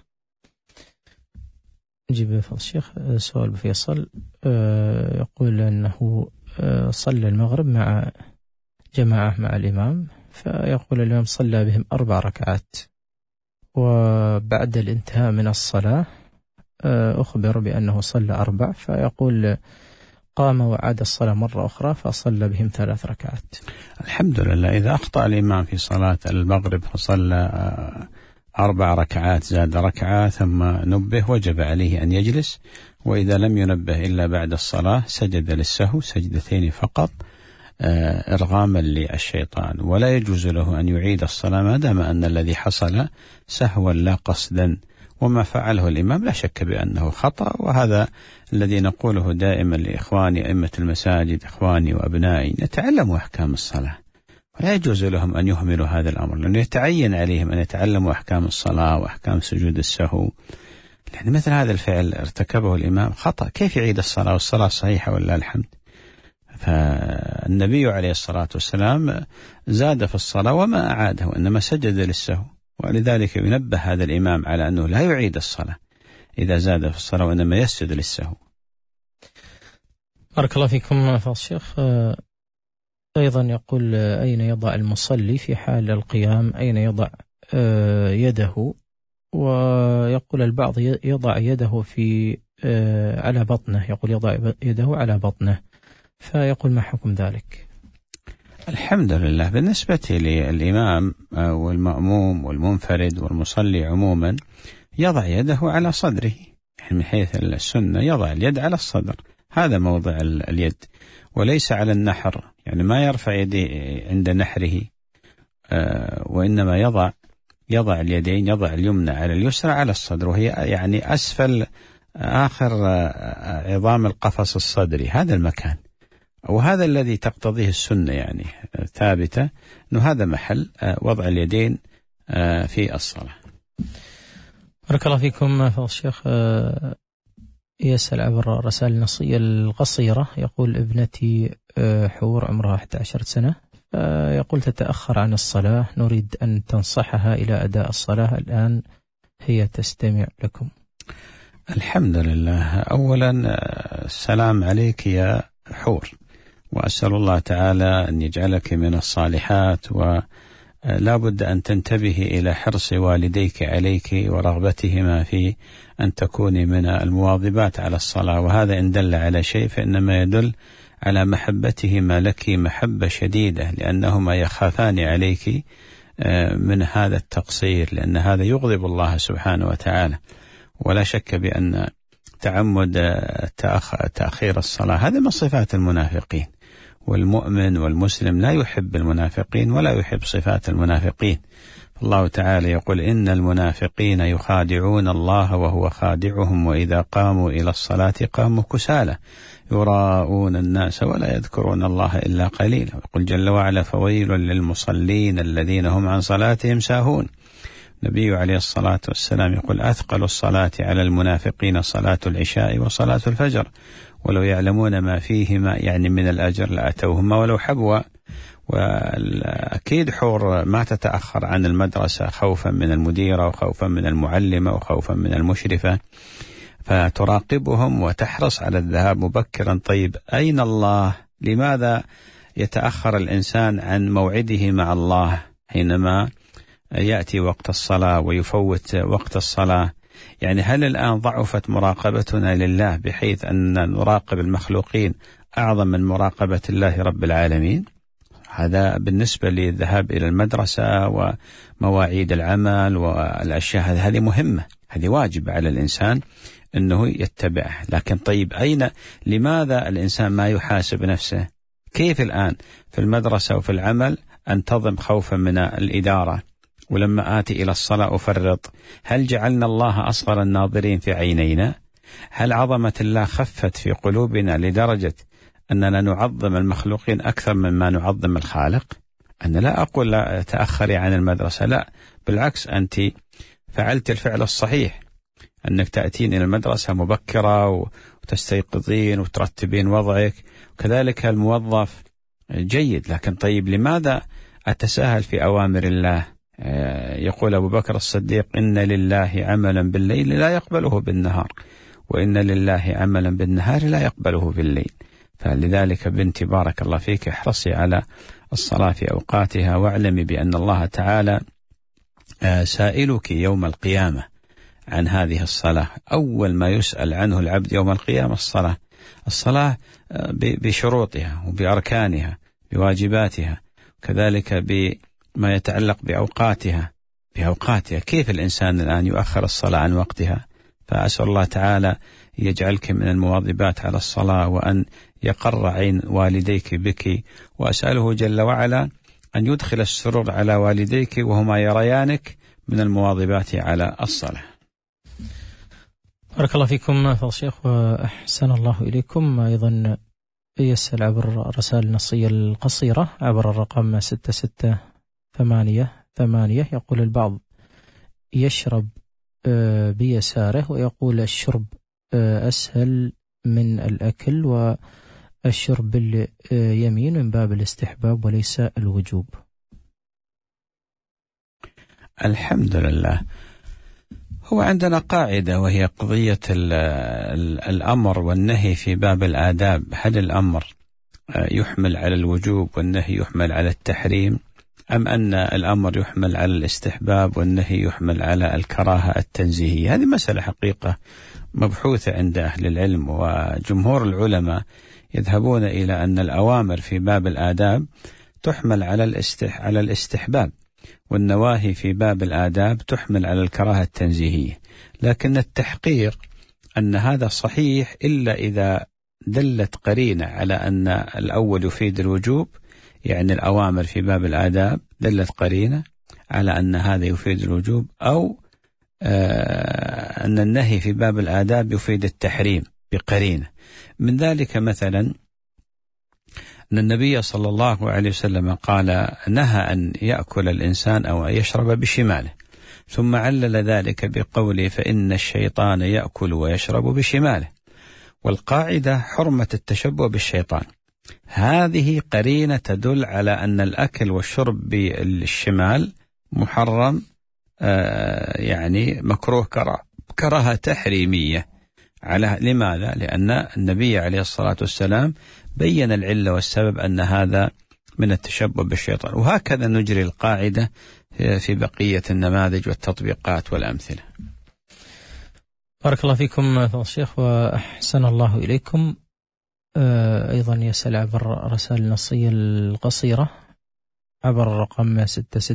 نجيب فضل الشيخ سؤال بفيصل. يقول أنه صلى المغرب مع جماعة مع الإمام، فيقول الإمام صلى بهم 4 ركعات، وبعد الانتهاء من الصلاة أخبر بأنه صلى 4، فيقول قام وعاد الصلاة مرة أخرى فصلى بهم 3 ركعات. الحمد لله. إذا أخطأ الإمام في صلاة المغرب فصلى 4 ركعات زاد ركعة ثم نبه، وجب عليه أن يجلس، وإذا لم ينبه إلا بعد الصلاة سجد للسهو 2 فقط إرغاما للشيطان، ولا يجوز له أن يعيد الصلاة ما دام أن الذي حصل سهوا لا قصدا. وما فعله الإمام لا شك بأنه خطأ، وهذا الذي نقوله دائما لإخواني أئمة المساجد، إخواني وأبنائي، نتعلموا أحكام الصلاة، ولا يجوز لهم أن يهملوا هذا الأمر، لأنه يتعين عليهم أن يتعلموا أحكام الصلاة وأحكام سجود السهو، لأن مثل هذا الفعل ارتكبه الإمام خطأ. كيف يعيد الصلاة والصلاة صحيحة ولا الحمد؟ فالنبي عليه الصلاة والسلام زاد في الصلاة وما أعاده، وإنما سجد للسهو، ولذلك ينبه هذا الإمام على أنه لا يعيد الصلاة إذا زاد في الصلاة، وإنما يسجد للسهو. بارك الله فيكم فضل الشيخ. أيضا يقول أين يضع المصلي في حال القيام، أين يضع يده؟ ويقول البعض يضع يده في على بطنه، يقول يضع يده على بطنه، فيقول ما حكم ذلك؟ الحمد لله، بالنسبة للإمام والمأموم والمنفرد والمصلي عموما يضع يده على صدره، يعني من حيث السنة يضع اليد على الصدر، هذا موضع اليد، وليس على النحر، يعني ما يرفع يديه عند نحره، وإنما يضع اليدين، يضع اليمنى على اليسرى على الصدر، وهي يعني أسفل آخر عظام القفص الصدري، هذا المكان، وهذا الذي تقتضيه السنة، يعني ثابتة أنه هذا محل وضع اليدين في الصلاة. بارك الله فيكم فضل الشيخ. يسأل عبر رسائل النصية القصيرة، يقول ابنتي حور عمرها 11 سنة، يقول تتأخر عن الصلاة، نريد أن تنصحها إلى أداء الصلاة، الآن هي تستمع لكم. الحمد لله، أولا السلام عليك يا حور، وأسأل الله تعالى أن يجعلك من الصالحات، ولا بد أن تنتبهي إلى حرص والديك عليك ورغبتهما في أن تكوني من المواظبات على الصلاة، وهذا إن دل على شيء فإنما يدل على محبتهما لك محبة شديدة، لأنهما يخافان عليك من هذا التقصير، لأن هذا يغضب الله سبحانه وتعالى، ولا شك بأن تعمد تأخير الصلاة هذا من صفات المنافقين، والمؤمن والمسلم لا يحب المنافقين ولا يحب صفات المنافقين. الله تعالى يقول إن المنافقين يخادعون الله وهو خادعهم، وإذا قاموا إلى الصلاة قاموا كسالى يراءون الناس ولا يذكرون الله إلا قليلا. يقول جل وعلا فويل للمصلين الذين هم عن صلاتهم ساهون. النبي عليه الصلاة والسلام يقول أثقل الصلاة على المنافقين صلاة العشاء وصلاة الفجر، ولو يعلمون ما فيهما يعني من الأجر لأتوهما ولو حبوا. وأكيد حور ما تتأخر عن المدرسة خوفا من المديرة وخوفا من المعلمة وخوفا من المشرفة، فتراقبهم وتحرص على الذهاب مبكرا. طيب أين الله؟ لماذا يتأخر الإنسان عن موعده مع الله حينما يأتي وقت الصلاة ويفوت وقت الصلاة؟ يعني هل الآن ضعفت مراقبتنا لله بحيث أن نراقب المخلوقين أعظم من مراقبة الله رب العالمين؟ هذا بالنسبة للذهاب إلى المدرسة ومواعيد العمل والأشياء هذه مهمة، هذه واجب على الإنسان أنه يتبعها. لكن طيب لماذا الإنسان ما يحاسب نفسه؟ كيف الآن في المدرسة وفي العمل أنتظم خوفا من الإدارة، ولما آتي إلى الصلاة أفرط؟ هل جعلنا الله أصغر الناظرين في عينينا؟ هل عظمة الله خفت في قلوبنا لدرجة أننا نعظم المخلوقين أكثر مما نعظم الخالق؟ أنا لا أقول لا تأخري عن المدرسة، لا، بالعكس، أنت فعلت الفعل الصحيح، أنك تأتين إلى المدرسة مبكرة وتستيقظين وترتبين وضعك، وكذلك الموظف جيد. لكن طيب لماذا أتساهل في أوامر الله؟ يقول أبو بكر الصديق إن لله عملا بالليل لا يقبله بالنهار، وإن لله عملا بالنهار لا يقبله بالليل. فلذلك بنتي بارك الله فيك احرصي على الصلاة في أوقاتها، واعلمي بأن الله تعالى سائلك يوم القيامة عن هذه الصلاة. أول ما يسأل عنه العبد يوم القيامة الصلاة بشروطها وبأركانها بواجباتها، كذلك بما يتعلق بأوقاتها. كيف الإنسان الآن يؤخر الصلاة عن وقتها؟ فأسأل الله تعالى يجعلك من المواظبات على الصلاة، وأن يقر عين والديك بك، وأسأله جل وعلا أن يدخل السرور على والديك وهما يريانك من المواظبات على الصلاة. بارك الله فيكم فضل الشيخ وأحسن الله إليكم. أيضا يسأل عبر رسائل النصية القصيرة عبر الرقم 6688، يقول البعض يشرب بيساره، ويقول الشرب أسهل من الأكل، والشرب باليمين من باب الاستحباب وليس الوجوب. الحمد لله. هو عندنا قاعدة وهي قضية الأمر والنهي في باب الآداب. هل الأمر يحمل على الوجوب والنهي يحمل على التحريم، أم أن الأمر يحمل على الاستحباب والنهي يحمل على الكراهة التنزيهية. هذه مسألة حقيقة مبحوثة عند أهل العلم، وجمهور العلماء يذهبون إلى أن الأوامر في باب الآداب تحمل على الاستحباب، والنواهي في باب الآداب تحمل على الكراهة التنزيهية. لكن التحقيق أن هذا صحيح إلا إذا دلت قرينة على أن الأول يفيد الوجوب، يعني الأوامر في باب الآداب دلت قرينة على أن هذا يفيد الوجوب، أو أن النهي في باب الآداب يفيد التحريم بقرينة. من ذلك مثلا أن النبي صلى الله عليه وسلم قال نهى أن يأكل الإنسان أو يشرب بشماله، ثم علل ذلك بقوله فإن الشيطان يأكل ويشرب بشماله، والقاعدة حرمة التشبه بالشيطان. هذه قرينة تدل على أن الأكل والشرب بالشمال محرم، يعني مكروه كراهة تحريمية. لماذا؟ لأن النبي عليه الصلاة والسلام بين العلة والسبب أن هذا من التشبه بالشيطان. وهكذا نجري القاعدة في بقية النماذج والتطبيقات والأمثلة. بارك الله فيكم فضيلة الشيخ وأحسن الله إليكم. أيضا يسأل عبر رسائل النصية القصيرة عبر الرقم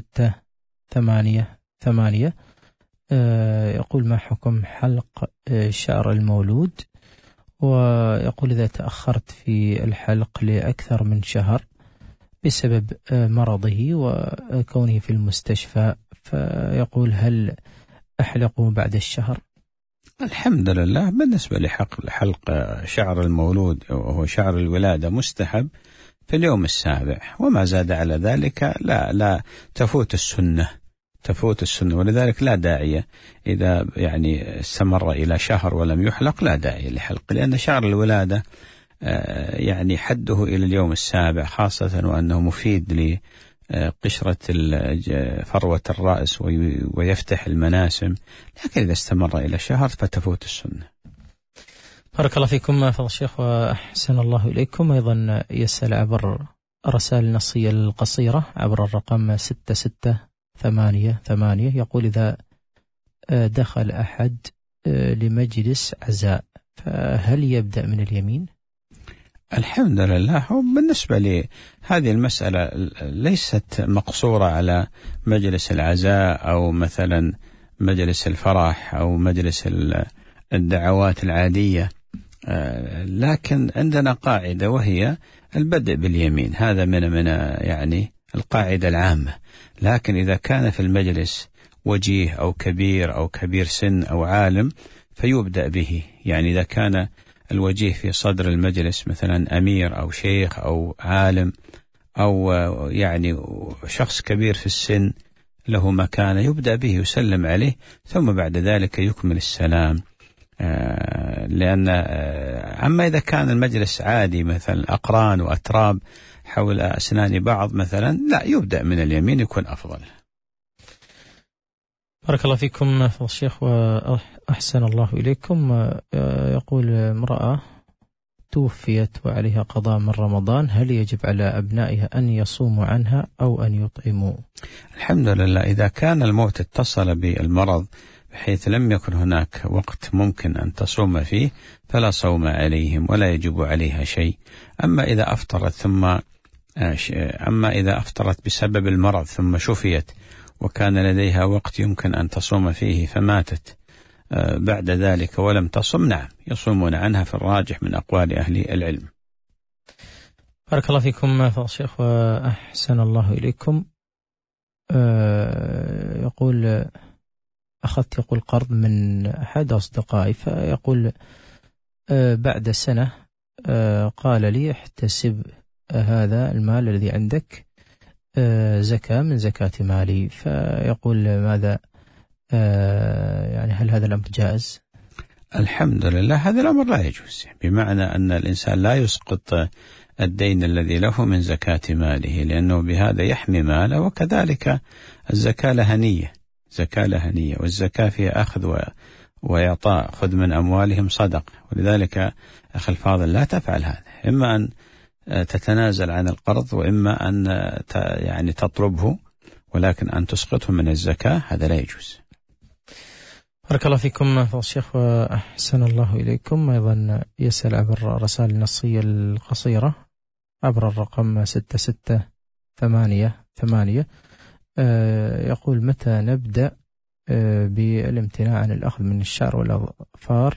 6688. يقول ما حكم حلق شعر المولود؟ ويقول إذا تأخرت في الحلق لأكثر من شهر بسبب مرضه وكونه في المستشفى، فيقول هل أحلقه بعد الشهر؟ الحمد لله، بالنسبة لحلق شعر المولود وهو شعر الولادة مستحب في اليوم السابع، وما زاد على ذلك لا تفوت السنة، ولذلك لا داعي إذا يعني استمر إلى شهر ولم يحلق، لا داعي لحلق، لأن شعر الولادة يعني حده إلى اليوم السابع، خاصة وأنه مفيد لقشرة فروة الرأس ويفتح المناسم، لكن إذا استمر إلى شهر فتفوت السنة. بارك الله فيكم فضل الشيخ وأحسن الله إليكم. أيضا يسأل عبر رسائل النصية القصيرة عبر الرقم 6688. يقول إذا دخل أحد لمجلس عزاء فهل يبدأ من اليمين؟ الحمد لله، بالنسبة لهذه المسألة ليست مقصورة على مجلس العزاء أو مثلا مجلس الفرح أو مجلس الدعوات العادية، لكن عندنا قاعدة وهي البدء باليمين، هذا من يعني القاعدة العامة. لكن إذا كان في المجلس وجيه أو كبير سن أو عالم فيبدأ به، يعني إذا كان الوجيه في صدر المجلس مثلا أمير أو شيخ أو عالم أو يعني شخص كبير في السن له مكانة، يبدأ به يسلم عليه، ثم بعد ذلك يكمل السلام. لأن أما إذا كان المجلس عادي مثلا أقران وأتراب حول أسنان بعض مثلا، لا، يبدأ من اليمين يكون أفضل. بارك الله فيكم فضل الشيخ وأحسن الله إليكم. يقول امرأة توفيت وعليها قضاء من رمضان، هل يجب على أبنائها أن يصوموا عنها أو أن يطعموا؟ الحمد لله، إذا كان الموت اتصل بالمرض بحيث لم يكن هناك وقت ممكن أن تصوم فيه فلا صوم عليهم ولا يجب عليها شيء. أما إذا أفطرت بسبب المرض ثم شفيت وكان لديها وقت يمكن أن تصوم فيه فماتت بعد ذلك ولم تصم، نعم يصومون عنها في الراجح من أقوال أهل العلم. بارك الله فيكم فضل الشيخ وأحسن الله إليكم. يقول أخذت قرض من أحد أصدقائي، فيقول بعد سنة قال لي احتسب هذا المال الذي عندك زكاة من زكاة مالي، فيقول ماذا يعني هل هذا الأمر جائز؟ الحمد لله، هذا الأمر لا يجوز، بمعنى أن الإنسان لا يسقط الدين الذي له من زكاة ماله، لأنه بهذا يحمي ماله. وكذلك الزكاة لها نية، والزكاة فيها أخذ وإعطاء، خذ من أموالهم صدق، ولذلك أخي الفاضل لا تفعل هذا، إما أن تتنازل عن القرض، وإما أن يعني تطلبه، ولكن أن تسقطه من الزكاة هذا لا يجوز. بارك الله فيكم فضل الشيخ وأحسن الله إليكم. أيضا يسأل عبر الرسائل النصية القصيرة عبر الرقم 6688 يقول: متى نبدأ بالامتناع عن الأخذ من الشعر والأظفار؟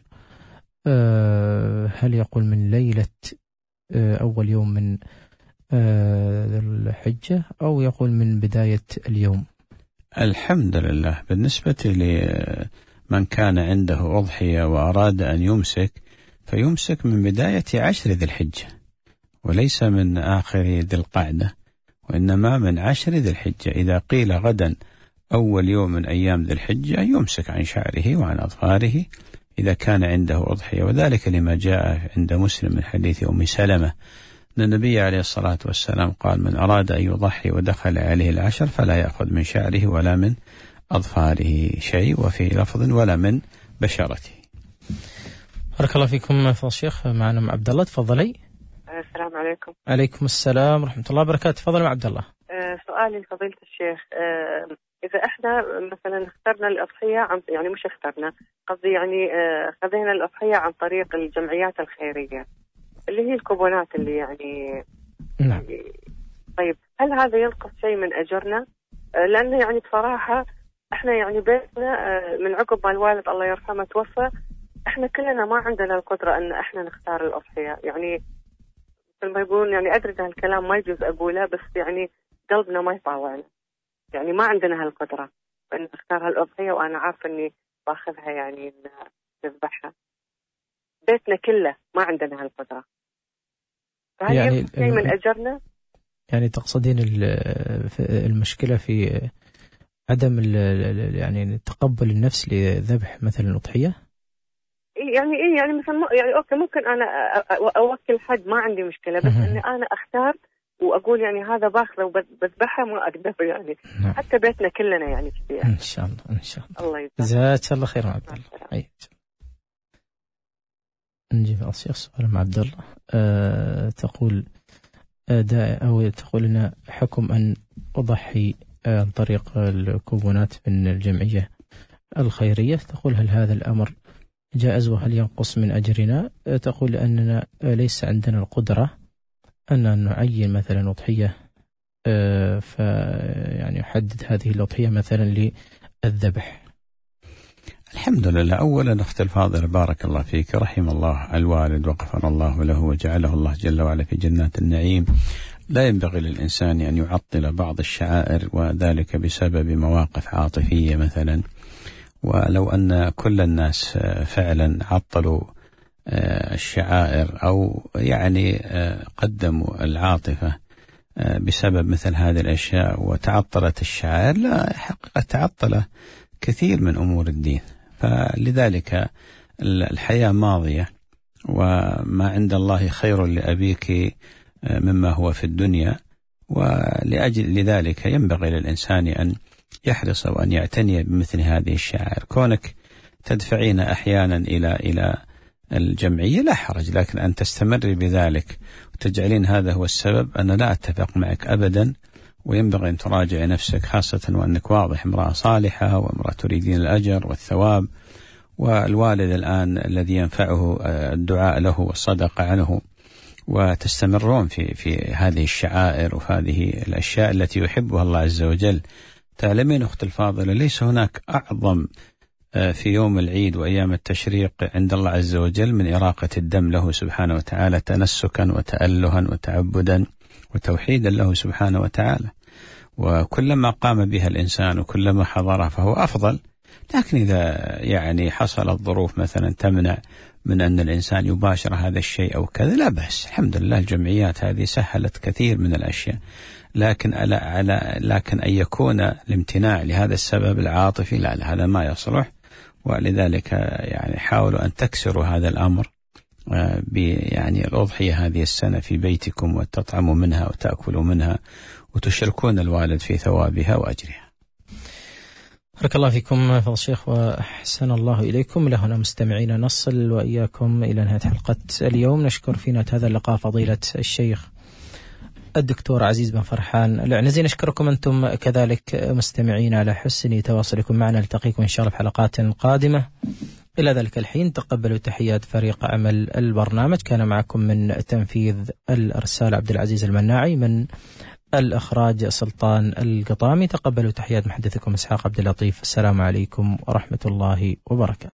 هل يقول من ليلة أول يوم من ذي الحجة أو يقول من بداية اليوم؟ الحمد لله، بالنسبة لمن كان عنده أضحية وأراد أن يمسك فيمسك من بداية 10 ذي الحجة، وليس من آخر ذي القعدة، وإنما من 10 ذي الحجة. إذا قيل غدا أول يوم من أيام ذي الحجة يمسك عن شعره وعن أظفاره إذا كان عنده أضحية، وذلك لما جاء عند مسلم من حديث أم سلمة أن النبي عليه الصلاة والسلام قال: من أراد أن يضحي ودخل عليه 10 فلا يأخذ من شعره ولا من أظفاره شيء، وفي لفظ ولا من بشرته. بارك الله فيكم فضل الشيخ. معنا عبد الله، تفضلي. السلام عليكم. عليكم السلام ورحمة الله وبركاته. تفضل عبد الله. سؤالي لفضيلة الشيخ، إذا إحنا مثلا اخترنا الأضحية يعني مش اخترنا، قصدي يعني خذينا الأضحية عن طريق الجمعيات الخيرية اللي هي الكوبونات اللي يعني نعم. طيب هل هذا ينقص شيء من أجرنا؟ لأنه يعني بصراحة احنا يعني بيتنا من عقب ما الوالد الله يرحمه توفى احنا كلنا ما عندنا القدرة ان احنا نختار الأضحية. يعني مثل ما يقولون، يعني أدري أن الكلام ما يجوز أقوله، بس يعني قلبنا ما يطاوعنا، يعني ما عندنا هالقدرة أن نختار هالأضحية، وأنا عارفة أني باخذها يعني نذبحها. بيتنا كله ما عندنا هالقدرة، فهل يعني ينقص شيء من أجرنا؟ يعني تقصدين المشكلة في عدم يعني تقبل النفس لذبح مثلا الأضحية؟ يعني مثلا يعني أوكي، ممكن أنا أوكل حد، ما عندي مشكلة، بس إني أنا أختار وأقول يعني هذا باخذه وبذبحها ما أقدر يعني. نعم. حتى بيتنا كلنا يعني كذي. إن شاء الله إن شاء الله. الله يجزاك. جزاك الله خير عبد الله. أي نجيب الشيخ سؤال مع عبد الله. تقول أو تقول لنا حكم أن أضحي عن طريق الكوبونات من الجمعية الخيرية. تقول هل هذا الأمر جائز وهل ينقص من أجرنا؟ تقول لأننا ليس عندنا القدرة أن نعين مثلا أضحية فيعني يحدد هذه الأضحية مثلا للذبح. الحمد لله. أولا أختي الفاضلة بارك الله فيك، رحم الله الوالد وغفر الله له وجعله الله جل وعلا في جنات النعيم. لا ينبغي للإنسان أن يعطل بعض الشعائر، وذلك بسبب مواقف عاطفية مثلا. ولو أن كل الناس فعلا عطلوا الشعائر أو يعني قدموا العاطفة بسبب مثل هذه الأشياء وتعطلت الشعائر، لا حقيقة تعطل كثير من أمور الدين. فلذلك الحياة ماضية، وما عند الله خير لأبيك مما هو في الدنيا. لذلك ينبغي للإنسان أن يحرص وأن يعتني بمثل هذه الشعائر. كونك تدفعين أحيانا إلى الجمعية لا حرج، لكن أن تستمري بذلك وتجعلين هذا هو السبب، أنا لا أتفق معك أبدا. وينبغي أن تراجع نفسك، خاصة وأنك واضح امرأة صالحة وامرأة تريدين الأجر والثواب، والوالد الآن الذي ينفعه الدعاء له والصدقة عنه، وتستمرون في هذه الشعائر وهذه الأشياء التي يحبها الله عز وجل. تعلمين أخت الفاضلة، ليس هناك أعظم في يوم العيد وأيام التشريق عند الله عز وجل من إراقة الدم له سبحانه وتعالى، تنسكا وتألها وتعبدا وتوحيدا له سبحانه وتعالى. وكلما قام بها الإنسان وكلما حضرها فهو أفضل. لكن إذا يعني حصلت ظروف مثلا تمنع من أن الإنسان يباشر هذا الشيء أو كذا، لا بأس. الحمد لله الجمعيات هذه سهلت كثير من الأشياء، لكن أن يكون الامتناع لهذا السبب العاطفي لا، هذا ما يصلح. ولذلك يعني حاولوا أن تكسروا هذا الأمر يعني الأضحية هذه السنة في بيتكم، وتطعموا منها وتأكلوا منها وتشركون الوالد في ثوابها وأجرها. بارك الله فيكم فضل الشيخ وأحسن الله إليكم. لهنا مستمعين نصل وإياكم إلى نهاية حلقة اليوم. نشكر في نهاية هذا اللقاء فضيلة الشيخ الدكتور عزيز بن فرحان العنزي. نشكركم أنتم كذلك مستمعين على حسن تواصلكم معنا. نلتقيكم إن شاء الله في حلقات قادمة. إلى ذلك الحين تقبلوا تحيات فريق عمل البرنامج. كان معكم من تنفيذ الإرسال عبد العزيز المناعي، من الإخراج سلطان القطامي. تقبلوا تحيات محدثكم إسحاق عبد اللطيف. السلام عليكم ورحمة الله وبركاته.